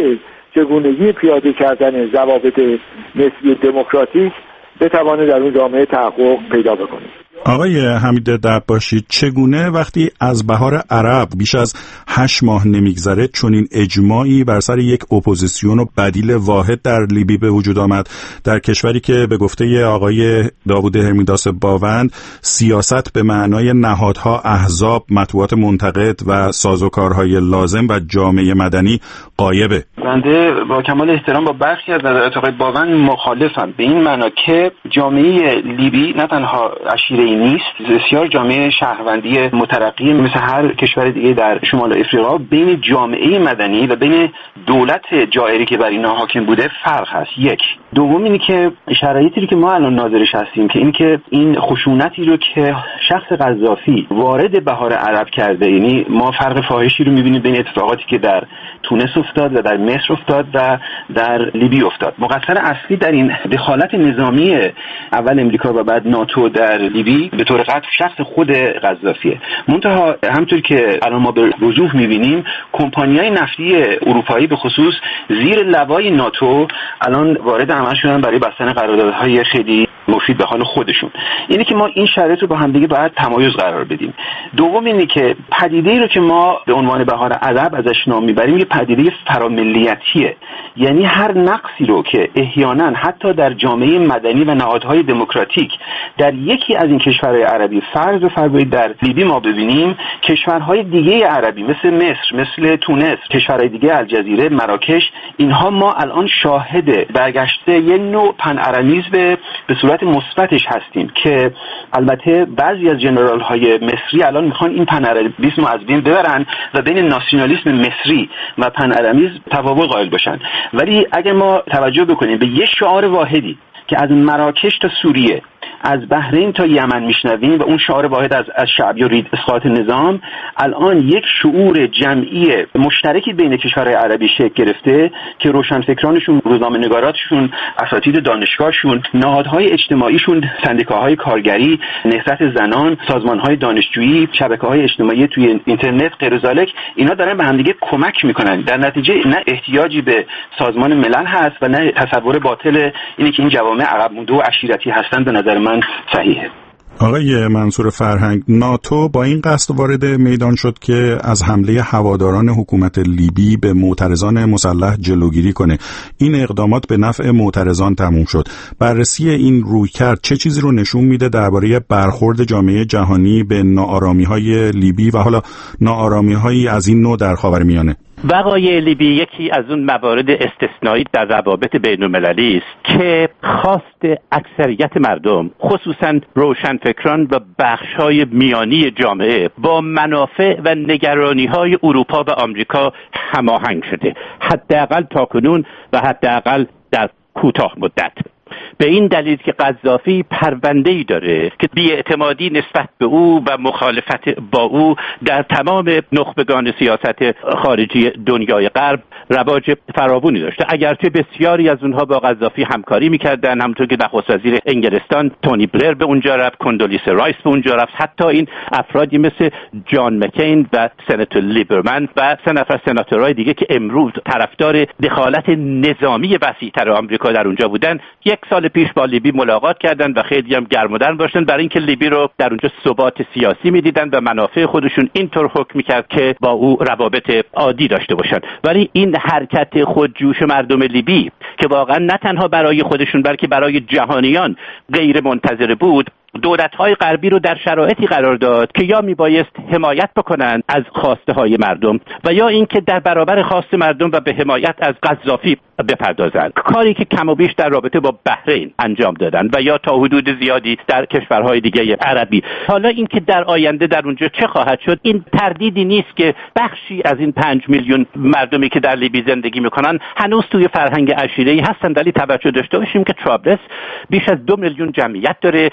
چگونگی پیاده کردن ضوابط نسبی دموکراتیک بتوانه در اون جامعه تحقق پیدا بکنه. آقای حمید دباشی، چگونه وقتی از بهار عرب بیش از هشت ماه نمیگذره چنین اجماعی بر سر یک اپوزیسیون و بدیل واحد در لیبی به وجود آمد، در کشوری که به گفته آقای داوود هرمیداس باوند سیاست به معنای نهادها، احزاب، مطبوعات منتقد و سازوکارهای لازم و جامعه مدنی غایبه؟ بنده با کمال احترام با برخی از نظرات آقای باوند مخالفم، به این معنا که جامعه لیبی نه تنها عشیره نیست، بسیار جامعه شهروندی مترقی مثل هر کشور دیگه در شمال افریقا. بین جامعه مدنی و بین دولت جائری که بر اینها حاکم بوده فرق هست. یک. دوم اینه که شرایطی که ما الان ناظرش هستیم که این که این خشونتی رو که شخص قذافی وارد بهار عرب کرده، یعنی ما فرق فاحشی رو می‌بینیم بین اتفاقاتی که در تونس افتاد و در مصر افتاد و در لیبی افتاد. مقصر اصلی در این دخالت نظامی اول امریکا و بعد ناتو در لیبی به طور قطع شخص خود قذافیه. منتها همونطور که الان ما به وضوح می‌بینیم کمپانی‌های نفتی اروپایی به خصوص زیر لوای ناتو الان وارد عمل شدن برای بستن قراردادهای خیلی مفید به حال خودشون. اینه که ما این شرایط رو با هم دیگه باید تمایز قرار بدیم. دوم اینه که پدیده‌ای رو که ما به عنوان بهار عرب ازش نام میبریم یه پدیده فراملیتیه، یعنی هر نقصی رو که احیانا حتی در جامعه مدنی و نهادهای دموکراتیک در یکی از این کشورهای عربی فرض بفرمایید در لیبی ما ببینیم، کشورهای دیگه عربی مثل مصر، مثل تونس، کشورهای دیگه الجزیره، مراکش، اینها ما الان شاهد برگشت یه نوع پن ارمیزم به صورت مثبتش هستیم که البته بعضی از جنرال های مصری الان میخوان این پن ارمیزم رو از بین ببرن و بین ناسیونالیسم مصری و پن ارمیزم تفاوت قائل باشن. ولی اگه ما توجه بکنیم به یه شعار واحدی که از مراکش تا سوریه، از بحرین تا یمن میشنویم و اون شعار واحد از از شعبی اسقاط نظام، الان یک شعور جمعی مشترکی بین کشورهای عربی شکل گرفته که روشنفکرانشون، روزنامه‌نگاراتشون، اساتید دانشگاهشون، نهادهای اجتماعیشون، سندیکاهای کارگری، نهضت زنان، سازمانهای دانشجویی، شبکه‌های اجتماعی توی اینترنت غیر ذالک، اینا دارن به هم دیگه کمک میکنن. در نتیجه نه احتیاجی به سازمان ملل هست و نه تصور باطل اینه که این جوامع عقب مونده و عشیرتی هستن. به نظر من صحیحه. آقای منصور فرهنگ، ناتو با این قصد وارد میدان شد که از حمله هواداران حکومت لیبی به معترضان مسلح جلوگیری کنه. این اقدامات به نفع معترضان تموم شد. بررسی این رویکرد چه چیزی رو نشون میده درباره برخورد جامعه جهانی به ناآرامی‌های لیبی و حالا ناآرامی‌هایی از این نوع در خاورمیانه؟ وقایع لیبی یکی از اون موارد استثنایی در روابط بین‌المللی است که خواست اکثریت مردم، خصوصاً روشنفکران و بخش‌های میانی جامعه، با منافع و نگرانی‌های اروپا و آمریکا هماهنگ شده، حداقل تاکنون و حداقل در کوتاه مدت. به این دلیل که قذافی پرونده‌ای داره که بی‌اعتمادی نسبت به او و مخالفت با او در تمام نخبگان سیاست خارجی دنیای غرب رواج فراوانی داشته. اگرچه بسیاری از اونها با قذافی همکاری می‌کردن، همونطور که نخست وزیر انگلستان تونی بلر به اونجا رفت، کندولیسه رایس به اونجا رفت، حتی این افرادی مثل جان مکین و سناتور لیبرمن و سه نفر سناتورای دیگه که امروز طرفدار دخالت نظامی وسیع‌تر آمریکا در اونجا بودن، یک سال پیش با لیبی ملاقات کردن و خیلی هم گرمودن داشتن برای اینکه لیبی رو در اونجا ثبات سیاسی میدیدن و منافع خودشون اینطور حکم میکرد که با او روابط عادی داشته باشن. ولی این حرکت خودجوش مردم لیبی که واقعا نه تنها برای خودشون بلکه برای جهانیان غیر منتظره بود، دولت‌های غربی رو در شرایطی قرار داد که یا میبایست حمایت بکنن از خواسته های مردم و یا اینکه در برابر خواست مردم و به حمایت از قذافی بپردازند، کاری که کم و بیش در رابطه با بحرین انجام دادن و یا تا حدود زیادی در کشورهای دیگه عربی. حالا اینکه در آینده در اونجا چه خواهد شد، این تردیدی نیست که بخشی از این پنج میلیون مردمی که در لیبی زندگی میکنن هنوز توی فرهنگ عشیره‌ای هستن. ولی توجه داشته باشیم که طرابلس بیش از دو میلیون جمعیت داره، بیش از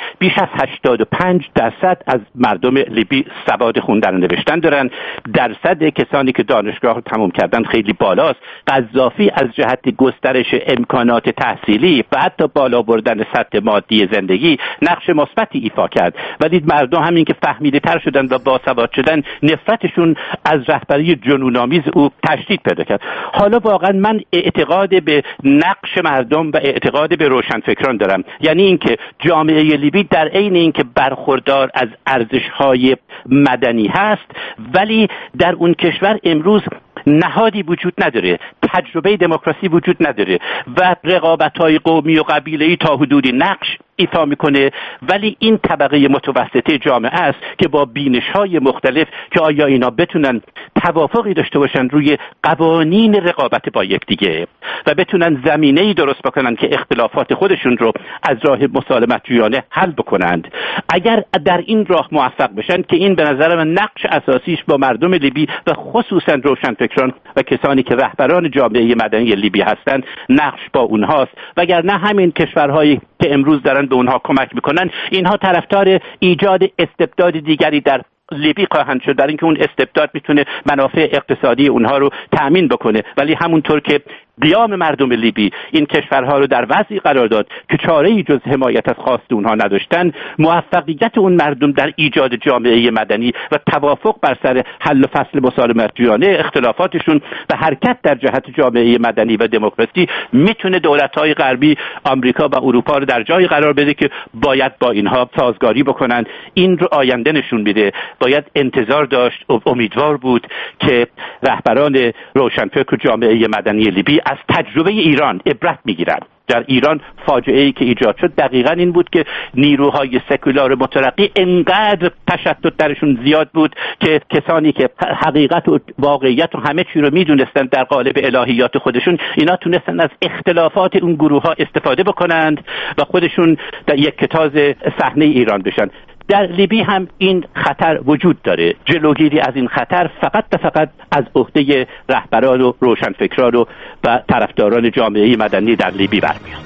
از هشتاد و پنج درصد از مردم لیبی سواد خوندن و نوشتن دارن. درصد کسانی که دانشگاه رو تموم کردن خیلی بالاست. قذافی از جهت گسترش امکانات تحصیلی و حتی بالا بردن سطح مادی زندگی نقش مثبتی ایفا کرد، ولی مردم همین که فهمیده تر شدن و باسواد شدن نفرتشون از رهبری جنون‌آمیز او تشدید پیدا کرد. حالا واقعا من اعتقاد به نقش مردم و اعتقاد به روشنفکران دارم، یعنی اینکه جامعه لیبی در عین اینکه برخوردار از ارزش‌های مدنی هست، ولی در اون کشور امروز نهادی وجود نداره، تجربه دموکراسی وجود نداره و رقابت‌های قومی و قبیله‌ای تا حدودی نقش ایفا میکنه، ولی این طبقه متوسطه جامعه است که با بینش‌های مختلف که آیا اینا بتونن توافقی داشته باشن روی قوانین رقابت با یکدیگه و بتونن زمینه‌ای درست بکنن که اختلافات خودشون رو از راه مسالمت جویانه حل بکنند. اگر در این راه موفق بشن که این به نظر من نقش اساسیش با مردم لیبی و خصوصا روشنفکران و کسانی که رهبران جامعه مدنی لیبی هستند نقش با اونهاست، وگرنه همین کشورهایی که امروز دارن به اونها کمک میکنن اینها طرفدار ایجاد استبداد دیگری در لیبی خواهند شد، در اینکه اون استبداد میتونه منافع اقتصادی اونها رو تأمین بکنه، ولی همونطور که قیام مردم لیبی این کشورها رو در وضعی قرار داد که چاره‌ای جز حمایت از خواست اونها نداشتن، موفقیت اون مردم در ایجاد جامعه مدنی و توافق بر سر حل و فصل مسالمت جویانه اختلافاتشون و حرکت در جهت جامعه مدنی و دموکراسی میتونه دولت‌های غربی آمریکا و اروپا رو در جایی قرار بده که باید با اینها سازگاری بکنن. این رو آینده نشون میده. باید انتظار داشت و امیدوار بود که رهبران روشنفکر و جامعه مدنی لیبی از تجربه ایران عبرت میگیرند. در ایران فاجعه‌ای که ایجاد شد دقیقاً این بود که نیروهای سکولار مترقی انقدر تشدد درشون زیاد بود که کسانی که حقیقت و واقعیت و همه چی رو میدونستن در قالب الهیات خودشون، اینا تونستن از اختلافات اون گروه‌ها استفاده بکنند و خودشون در یک کتاز صحنه ایران بشن. در لیبی هم این خطر وجود داره. جلوگیری از این خطر فقط و فقط از عهده رهبران و روشنفکران و و طرفداران جامعه مدنی در لیبی برمیاد.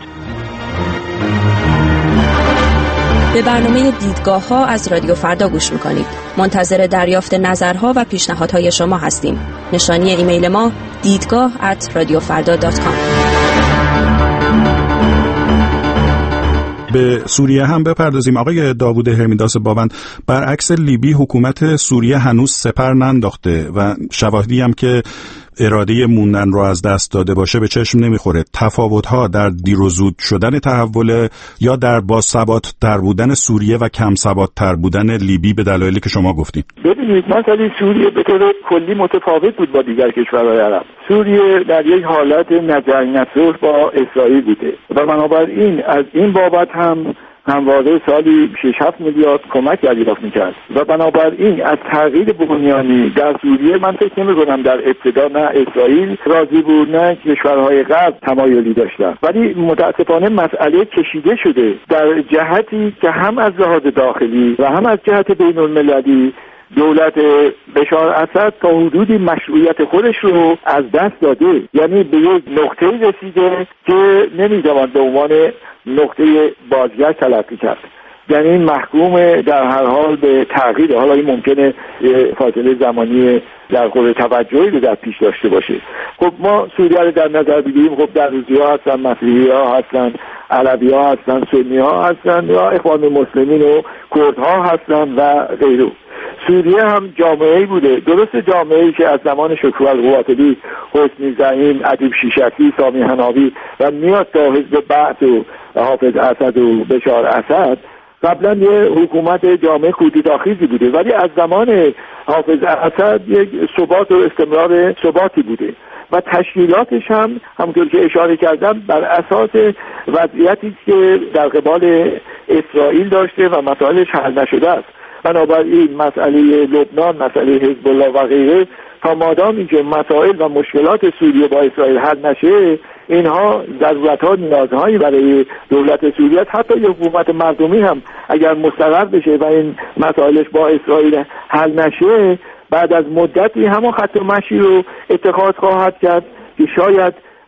به برنامه دیدگاه ها از رادیو فردا گوش میکنید. منتظر دریافت نظرها و پیشنهادهای شما هستیم. نشانی ایمیل ما دیدگاه ات رادیو فردا دات کام. به سوریه هم بپردازیم. آقای داوود هرمیداس باوند، برعکس لیبی حکومت سوریه هنوز سپر ننداخته و شواهدی هم که اراده موندن رو از دست داده باشه به چشم نمیخوره. تفاوت‌ها در دیر و زود شدن تحول یا در باثبات تر بودن سوریه و کم ثبات تر بودن لیبی به دلایلی که شما گفتید. ببینید مثلا سوریه به طور کلی متفاوت بود با دیگر کشورهای عرب. سوریه در یک حالت نزاع نصر با اسرائیل بوده و بنابراین از این بابت هم همواره سالی شش هفت میلیارد کمک دریافت میکرد و بنابراین از تغییر بنیانی در سوریه من فکر نمی‌کنم در ابتدا نه اسرائیل راضی بود نه کشورهای غرب تمایلی داشتن، ولی متاسفانه مسئله کشیده شده در جهتی که هم از لحاظ داخلی و هم از جهت بین المللی دولت بشار اسد تا حدودی مشروعیت خودش رو از دست داده، یعنی به یک نقطه رسیده که نمی‌توان به عنوان نقطه بازگشت تلقی کرد، یعنی محکوم در هر حال به تغییر. حالا این ممکنه فاصله زمانی در قابل توجهی رو در پیش داشته باشه. خب ما سوریه رو در نظر بگیریم، خب دروزی ها هستن، مسیحی ها هستن، علوی ها هستن، سنی ها هستن یا اخوان المسلمین و کرد ها هستن و غیره. سوریه هم جامعه‌ای بوده، درست جامعه‌ای که از زمان شکوه القواتلی، حسنی زعیم، ادیب شیشکی، سامی حناوی و میاد تا حزب بعث و حافظ اسد و بشار اسد قبلا یه حکومت جامعه کودتاخیزی بوده، ولی از زمان حافظ اسد یک ثبات و استمرار ثباتی بوده و تشکیلاتش هم همونطور که اشاره کردم بر اساس وضعیتی که در قبال اسرائیل داشته و مسائلش حل نشده است. بنابراین مسئله لبنان، مسئله حزب الله و غیره تا مادامی که مسائل و مشکلات سوریه با اسرائیل حل نشه، اینها ضرورت‌ها نیازهایی برای دولت سوریه، حتی یک حکومت مردمی هم اگر مستقر بشه و این مسائلش با اسرائیل حل نشه، بعد از مدتی همون خط مشی رو اتخاذ خواهد کرد که شاید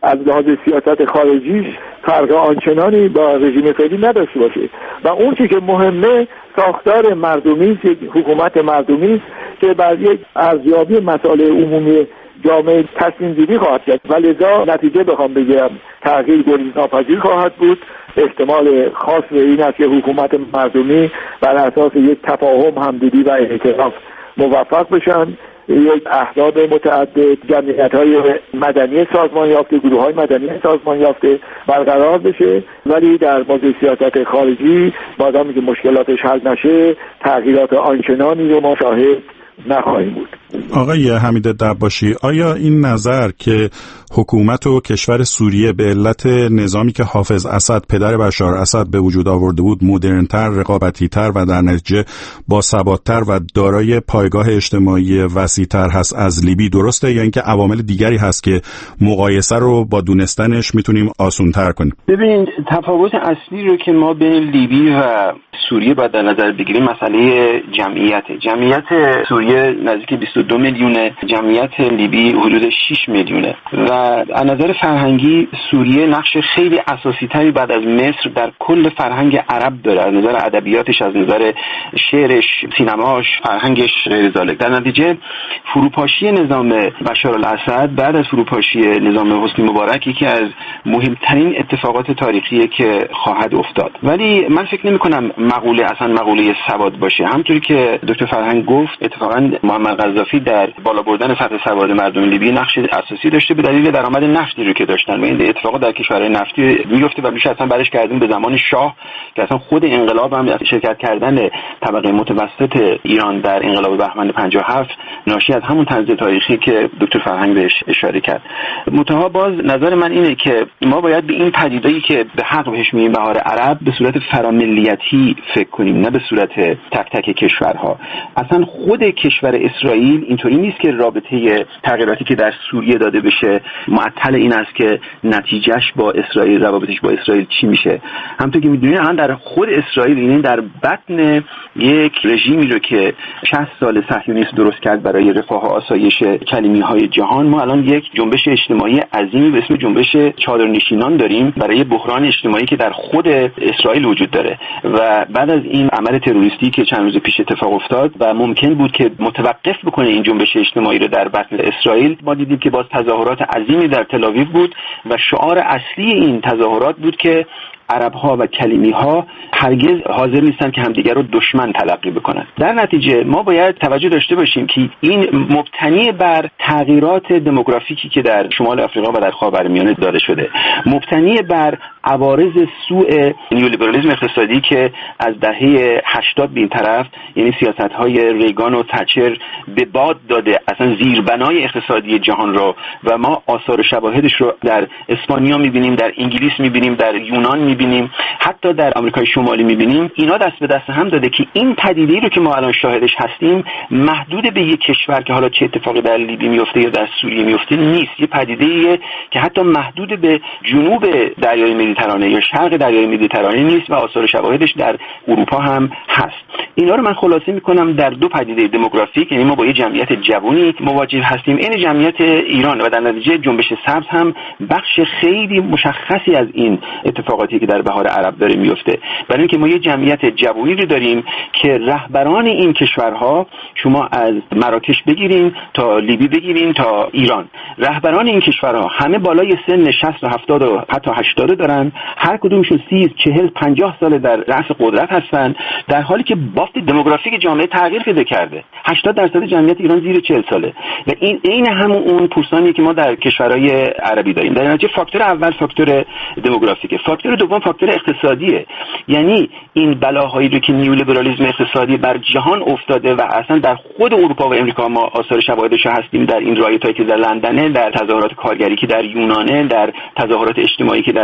از لحاظ سیاست خارجیش فرق آنچنانی با رژیم فعلی نداشته باشه و اون چیزی که مهمه ساختار مردمی است، حکومت مردمی که بر یک ارزیابی مسائل عمومی جامعه تصمیم گیری خواهد کرد و لذا نتیجه بخوام بگم تغییر گریزناپذیر خواهد بود. احتمال خاص به این است که حکومت مردمی بر اساس یک تفاهم، همدلی و اعتراف موفق بشن، یک احزاب متعدد، جمعیت‌های مدنی سازمان یافته، گروه‌های مدنی سازمان یافته برقرار بشه، ولی در موضوع سیاست خارجی مادامی که مشکلاتش حل نشه تغییرات آنچنانی رو ما شاهد نخواهیم بود. آقای حمید دباشی، آیا این نظر که حکومت و کشور سوریه به علت نظامی که حافظ اسد پدر بشار اسد به وجود آورده بود مدرن‌تر، رقابتی‌تر و در نتیجه با ثبات‌تر و دارای پایگاه اجتماعی وسیع‌تر هست از لیبی، درسته یا اینکه عوامل دیگری هست که مقایسه رو با دونستنش میتونیم آسان‌تر کنیم؟ ببین، تفاوت اصلی رو که ما بین لیبی و سوریه باید در نظر بگیریم مسئله جمعیت. جمعیت سوریه نزدیک بیست و دو میلیونه، جمعیت لیبی حدود شش میلیونه و از نظر فرهنگی سوریه نقش خیلی اساسی تری بعد از مصر در کل فرهنگ عرب داره، از نظر ادبیاتش، از نظر شعرش، سینماش، فرهنگش غیر ذالک. در نتیجه فروپاشی نظام بشار الاسد بعد از فروپاشی نظام حسنی مبارک یکی از مهمترین اتفاقات تاریخیه که خواهد افتاد. ولی من فکر نمی‌کنم مقوله اصلا مقوله سواد باشه. همونطوری که دکتر فرهنگ گفت، اتفاقا محمد قذافی در بالا بردن سطح سواد مردم لیبی نقش اساسی داشته به دلیل درآمد نفتی رو که داشتن و این اتفاق در کشورهای نفتی میفته و میشه اصلا برش کردیم به زمان شاه که اصلا خود انقلاب هم شرکت کردن طبقه متوسط ایران در انقلاب بهمن پنجاه و هفت ناشی از همون طنز تاریخی که دکتر فرهنگ بهش اشاره کرد. منتها باز نظر من اینه که ما باید به این پدیده‌ای که به حق بهش میگیم بهار عرب به صورت فراملیتی فکر کنیم، نه به صورت تک تک کشورها. اصلا خود کشور اسرائیل اینطوری نیست که رابطه تغییراتی که در سوریه داده بشه معطل این است که نتیجهش با اسرائیل، روابطش با اسرائیل چی میشه. همونطور که میدونید الان در خود اسرائیل، یعنی در بطن یک رژیمی رو که شصت سال صهیونیسم درست کرد برای رفاه و آسایش کلیمی‌های جهان، ما الان یک جنبش اجتماعی عظیمی به اسم جنبش چادرنشینان داریم برای بحران اجتماعی که در خود اسرائیل وجود داره و بعد از این عمل تروریستی که چند روز پیش اتفاق افتاد و ممکن بود که متوقف بکنه این جنبش اجتماعی رو در بطن اسرائیل، ما دیدیم که باز تظاهرات عظیمی در تل‌آویو بود و شعار اصلی این تظاهرات بود که عرب‌ها و کلیمی‌ها هرگز حاضر نیستن که همدیگر رو دشمن تلقی بکنن. در نتیجه ما باید توجه داشته باشیم که این مبتنی بر تغییرات دموگرافیکی که در شمال آفریقا و در خاورمیانه داده شده، مبتنی بر عوارض سوء نیولیبرالیسم اقتصادی که از دهه هشتاد به این طرف، یعنی سیاست‌های ریگان و تچر به باد داده اصلا زیربنای اقتصادی جهان رو و ما آثار شواهدش رو در اسپانیا می‌بینیم، در انگلیس می‌بینیم، در یونان می‌بینیم، حتی در آمریکای شمالی می‌بینیم. اینا دست به دست هم داده که این پدیده‌ای رو که ما الان شاهدش هستیم محدود به یک کشور که حالا چه اتفاقی در لیبی میفته یا در سوریه میفته نیست. یه پدیده‌ایه که حتی محدود به جنوب دریای مدیترانه یا شرق دریای مدیترانه نیست و آثار شواهدش در اروپا هم هست. اینا رو من خلاصه می‌کنم در دو پدیده دموگرافیک، یعنی ما با یه جمعیت جوانی مواجه هستیم، این جمعیت ایران و در نتیجه جنبش سبز هم بخش خیلی مشخصی از این اتفاقاتی که در بهار عرب داره میفته. برای اینکه ما یه جمعیت جوانی رو داریم که رهبران این کشورها، شما از مراکش بگیرین تا لیبی بگیرین تا ایران، رهبران این کشورها همه بالای سن شصت و هفتاد و حتی هشتاد دارن، هر کدومشون سی، چهل، پنجاه سال در رأس قدرت هستن، در حالی که بافت دموگرافیک جامعه تغییر پیدا کرده. هشتاد درصد جمعیت ایران زیر چهل ساله و این عین همون اون پوستانی که ما در کشورهای عربی داریم. در نتیجه فاکتور اول فاکتور دموگرافیکه، فاکتور دوم فاکتور اقتصادیه. یعنی این بلاهایی رو که نیولیبرالیسم اقتصادی بر جهان افتاده و اصلا در خود اروپا و امریکا ما آثار شواهدش هستیم، در این رایتایی که در لندن، در تظاهرات کارگری که در یونانه، در تظاهرات اجتماعی که در اسپانیا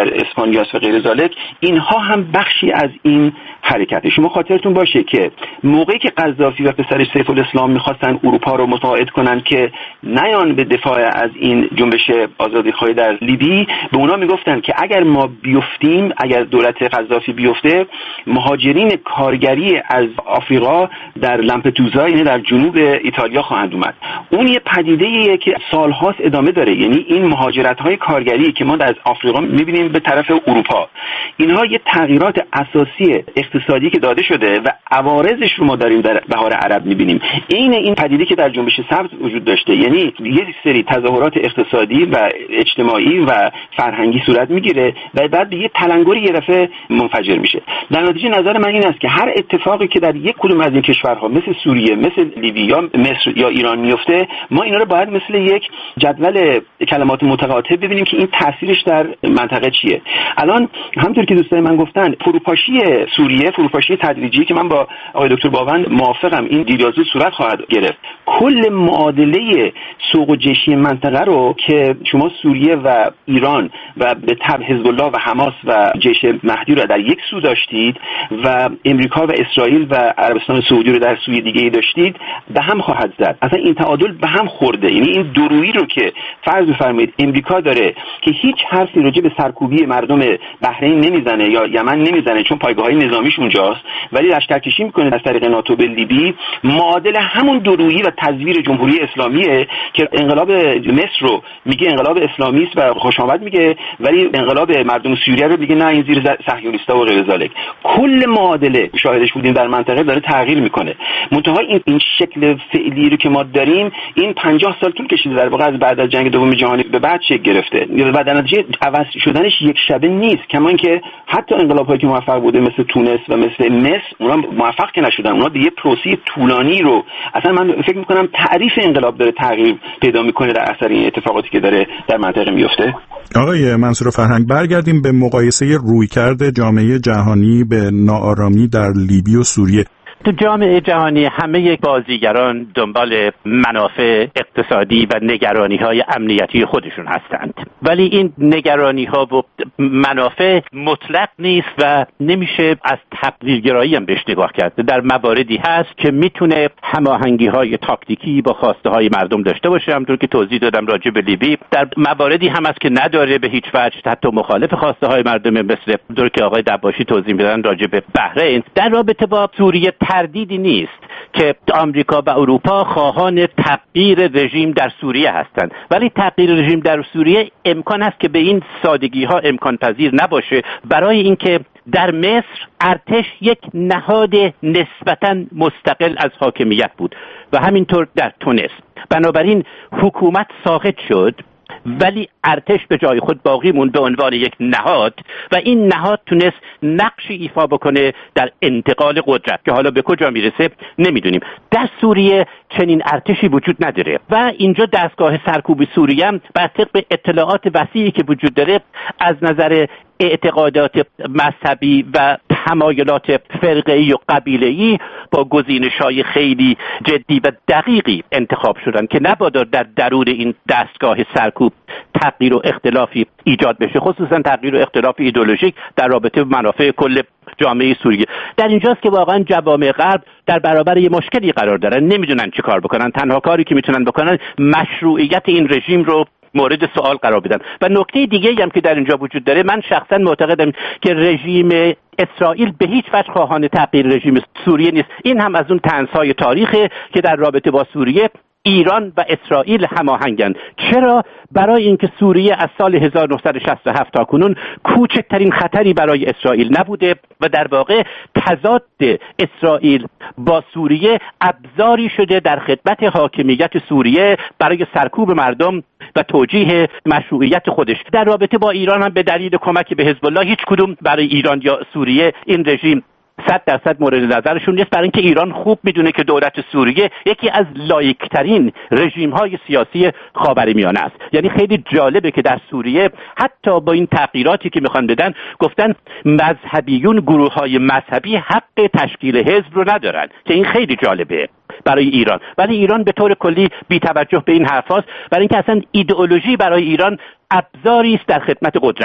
اسلامی است و غیر ذالک، اینها هم بخشی از این حرکته. شما خاطرتون باشه که موقعی که قذافی و پسرش سیف الاسلام میخواستن اروپا رو متقاعد کنن که نیان به دفاع از این جنبش آزادیخواهی در لیبی، به اونا میگفتن که اگر ما بیفتیم، اگر دولت قذافی بیفته، مهاجرین کارگری از آفریقا در لامپدوزا، یعنی در جنوب ایتالیا خواهند اومد. اون یه پدیده‌ایه که سالهاست ادامه داره، یعنی این مهاجرت‌های کارگری که ما از آفریقا می‌بینیم به طرف اروپا، اینها یه تغییرات اساسی اقتصادی که داده شده و عوارضش رو ما داریم در بهار عرب می‌بینیم. این این پدیده که در جنبش سبز وجود داشته، یعنی یه سری تظاهرات اقتصادی و اجتماعی و فرهنگی صورت می‌گیره و بعد یه تلنگری یه دفعه منفجر میشه. در نتیجه نظر من این است که هر اتفاقی که در یک کدوم از این کشورها مثل سوریه، مثل لیبی یا مصر یا ایران میفته، ما اینا رو باید مثل یک جدول کلمات متقاطع ببینیم که این تاثیرش در منطقه چیه. الان همونطور که دوستای من گفتن، فروپاشی سوریه، فروپاشی تدریجی که من با آقای دکتر باون موافقم، این دیریازو صورت خواهد گرفت. کل معادله سوق و جشی منطقه رو که شما سوریه و ایران و به تبع حزب الله و حماس و جیش مهدی رو در یک سو داشتید و امریکا و اسرائیل و عربستان سعودی رو در سوی دیگه داشتید، به هم خواهد زد. اصلا این تعادل به هم خورده. یعنی این دورویی رو که فرض بفرمایید امریکا داره که هیچ حرفی راجع به سرکوبی مردم بحرین نمیزنه یا یمن نمیزنه چون پایگاه‌های نظامیش اونجاست، ولی لشکرکشی میکنه از طریق ناتو به لیبی، معادل همون دورویی و تزویر جمهوری اسلامیه که انقلاب مصر رو میگه انقلاب اسلامی است و خوشامد میگه، ولی انقلاب مردم سوریه رو میگه نه این زیر صهیونیستا و غیر ذالک. کل معادله شاهدش بودیم در منطقه داره تغییر میکنه. منتها این این شکل فعلی رو که ما داریم این پنجاه سال طول کشیده، در واقع از بعد از جنگ دوم جهانی به بعد شکل گرفته و در نتیجه عوض شدنش یک شبه نیست. کما اینکه حتی انقلاب‌هایی که موفق بوده مثل تونس و مثل مصر، اونا موفق که نشدن، اونا یه پروسه طولانی رو، اصلا من فکر میکنم تعریف انقلاب داره تغییر پیدا میکنه در اثر این اتفاقاتی که داره در منطقه میفته. آقای منصور فرهنگ، برگردیم به مقایسه رویکرد جامعه جهانی به ناآرامی در لیبی و سوریه. تو جامعه جهانی همه بازیگران دنبال منافع اقتصادی و نگرانی‌های امنیتی خودشون هستند، ولی این نگرانی‌ها و منافع مطلق نیست و نمیشه از تقدیرگرایی هم بهش نگاه کرد. در مواردی هست که میتونه هماهنگی‌های تاکتیکی با خواسته‌های مردم داشته باشه، همونطور که توضیح دادم راجع به لیبی. در مواردی هم هست که نداره به هیچ وجه، حتی مخالف خواسته‌های مردم، مثل اونطور که آقای دباشی توضیح میدادن راجع به بحرین. در رابطه با سوریه تردیدی نیست که آمریکا و اروپا خواهان تغییر رژیم در سوریه هستند، ولی تغییر رژیم در سوریه امکان است که به این سادگی ها امکان پذیر نباشه، برای اینکه در مصر ارتش یک نهاد نسبتاً مستقل از حاکمیت بود و همینطور در تونس. بنابراین حکومت ساقط شد ولی ارتش به جای خود باقی موند به عنوان یک نهاد و این نهاد تونست نقشی ایفا بکنه در انتقال قدرت که حالا به کجا میرسه نمیدونیم. در سوریه چنین ارتشی وجود نداره و اینجا دستگاه سرکوب سوریه هم بر طبق اطلاعات وسیعی که وجود داره از نظر اعتقادات مذهبی و تمایلات فرقه‌ای و قبیله‌ای با گزینش‌های خیلی جدی و دقیقی انتخاب شدن که نبادا در درون این دستگاه سرکوب تغییر و اختلافی ایجاد بشه، خصوصا تغییر و اختلاف ایدئولوژیک در رابطه با منافع کل جامعه سوریه. در اینجاست که واقعا جوامع غرب در برابر یه مشکلی قرار دارن، نمیدونن چی کار بکنن. تنها کاری که میتونن بکنن مشروعیت این رژیم رو مورد سوال قرار بدن. و نکته دیگه هم که در اینجا وجود داره، من شخصا معتقدم که رژیم اسرائیل به هیچ وجه خواهان تغییر رژیم سوریه نیست. این هم از اون طنزهای تاریخه که در رابطه با سوریه ایران و اسرائیل هماهنگند. چرا؟ برای اینکه سوریه از سال هزار و نهصد و شصت و هفت تا کنون کوچکترین خطری برای اسرائیل نبوده و در واقع تضاد اسرائیل با سوریه ابزاری شده در خدمت حاکمیت سوریه برای سرکوب مردم و توجیه مشروعیت خودش. در رابطه با ایران هم به دلیل کمک به حزب الله هیچ کدوم برای ایران یا سوریه این رژیم صد درصد مورد نظرشون نیست، برای اینکه ایران خوب میدونه که دولت سوریه یکی از لایق‌ترین رژیم‌های سیاسی خاورمیانه است. یعنی خیلی جالبه که در سوریه حتی با این تغییراتی که میخوان بدن، گفتن مذهبیون، گروه‌های مذهبی حق تشکیل حزب رو ندارن، که این خیلی جالبه برای ایران. ولی ایران به طور کلی بی توجه به این حرفاست، برای اینکه اصلا ایدئولوژی برای ایران ابزاری است در خدمت قدرت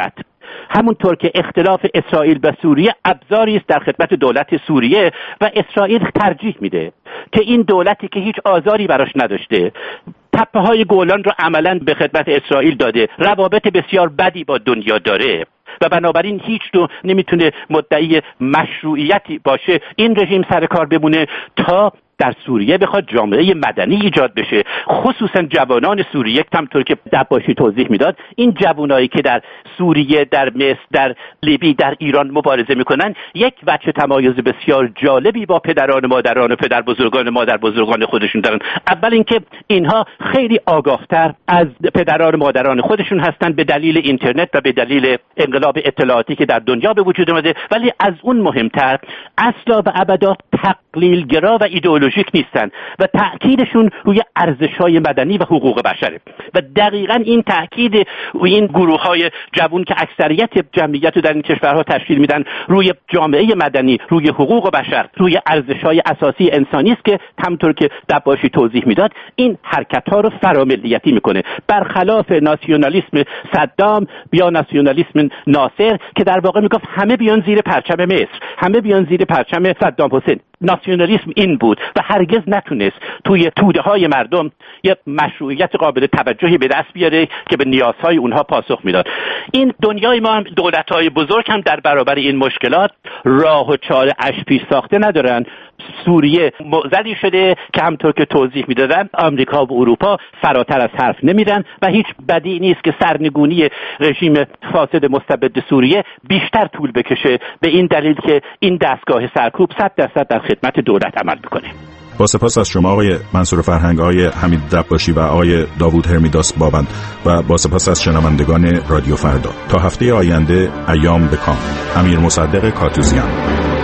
همونطور که اختلاف اسرائیل و سوریه ابزاری است در خدمت دولت سوریه و اسرائیل ترجیح میده که این دولتی که هیچ آزاری براش نداشته، تپه های گولان رو عملاً به خدمت اسرائیل داده، روابط بسیار بدی با دنیا داره و بنابراین هیچ نوع نمیتونه مدعی مشروعیتی باشه، این رژیم سر کار بمونه تا در سوریه بخواد جامعه مدنی ایجاد بشه، خصوصا جوانان سوریه. همونطور که دباشی توضیح میداد، این جوانایی که در سوریه، در مصر، در لیبی، در ایران مبارزه میکنن یک وجه تمایز بسیار جالبی با پدران مادران و پدر بزرگان مادر بزرگان خودشون دارن. اول اینکه اینها خیلی آگاهتر از پدران مادران خودشون هستن به دلیل اینترنت و به دلیل انقلاب اطلاعاتی که در دنیا به وجود اومده، ولی از اون مهمتر اصلا و ابدا تقلیلگرا و ایدئولوژیک نیستن و تأکیدشون روی ارزش‌های مدنی و حقوق بشره و دقیقاً این تأکید روی این گروه‌های جوان که اکثریت جمعیت رو در این کشورها تشکیل میدن روی جامعه مدنی، روی حقوق بشر، روی ارزش‌های اساسی انسانی است که همونطور که دباشی توضیح میداد این حرکت‌ها رو فراملیتی میکنه، برخلاف ناسیونالیسم صدام یا ناسیونالیسم ناصر که در واقع میگفت همه بیان زیر پرچم مصر، همه بیان زیر پرچم صدام حسین. ناسیونالیسم این بود و هرگز نتونست توی توده های مردم یک مشروعیت قابل توجهی به دست بیاره که به نیازهای اونها پاسخ میداد. این دنیای ما هم دولت‌های بزرگ هم در برابر این مشکلات راه و چاره اش پیش ساخته ندارن. سوریه معضلی شده که همطور که توضیح میدادن آمریکا و اروپا فراتر از حرف نمیرن و هیچ بدی نیست که سرنگونی رژیم فاسد مستبد سوریه بیشتر طول بکشه، به این دلیل که این دستگاه سرکوب صد درصد در خدمت دولت عمل میکنه. با سپاس از شما آقای منصور فرهنگ، آقای حمید دباشی و آقای داوود هرمیداس بابند و با سپاس از شنوندگان رادیو فردا. تا هفته آینده، ایام بکام. امیر مصدق کاتوزیان.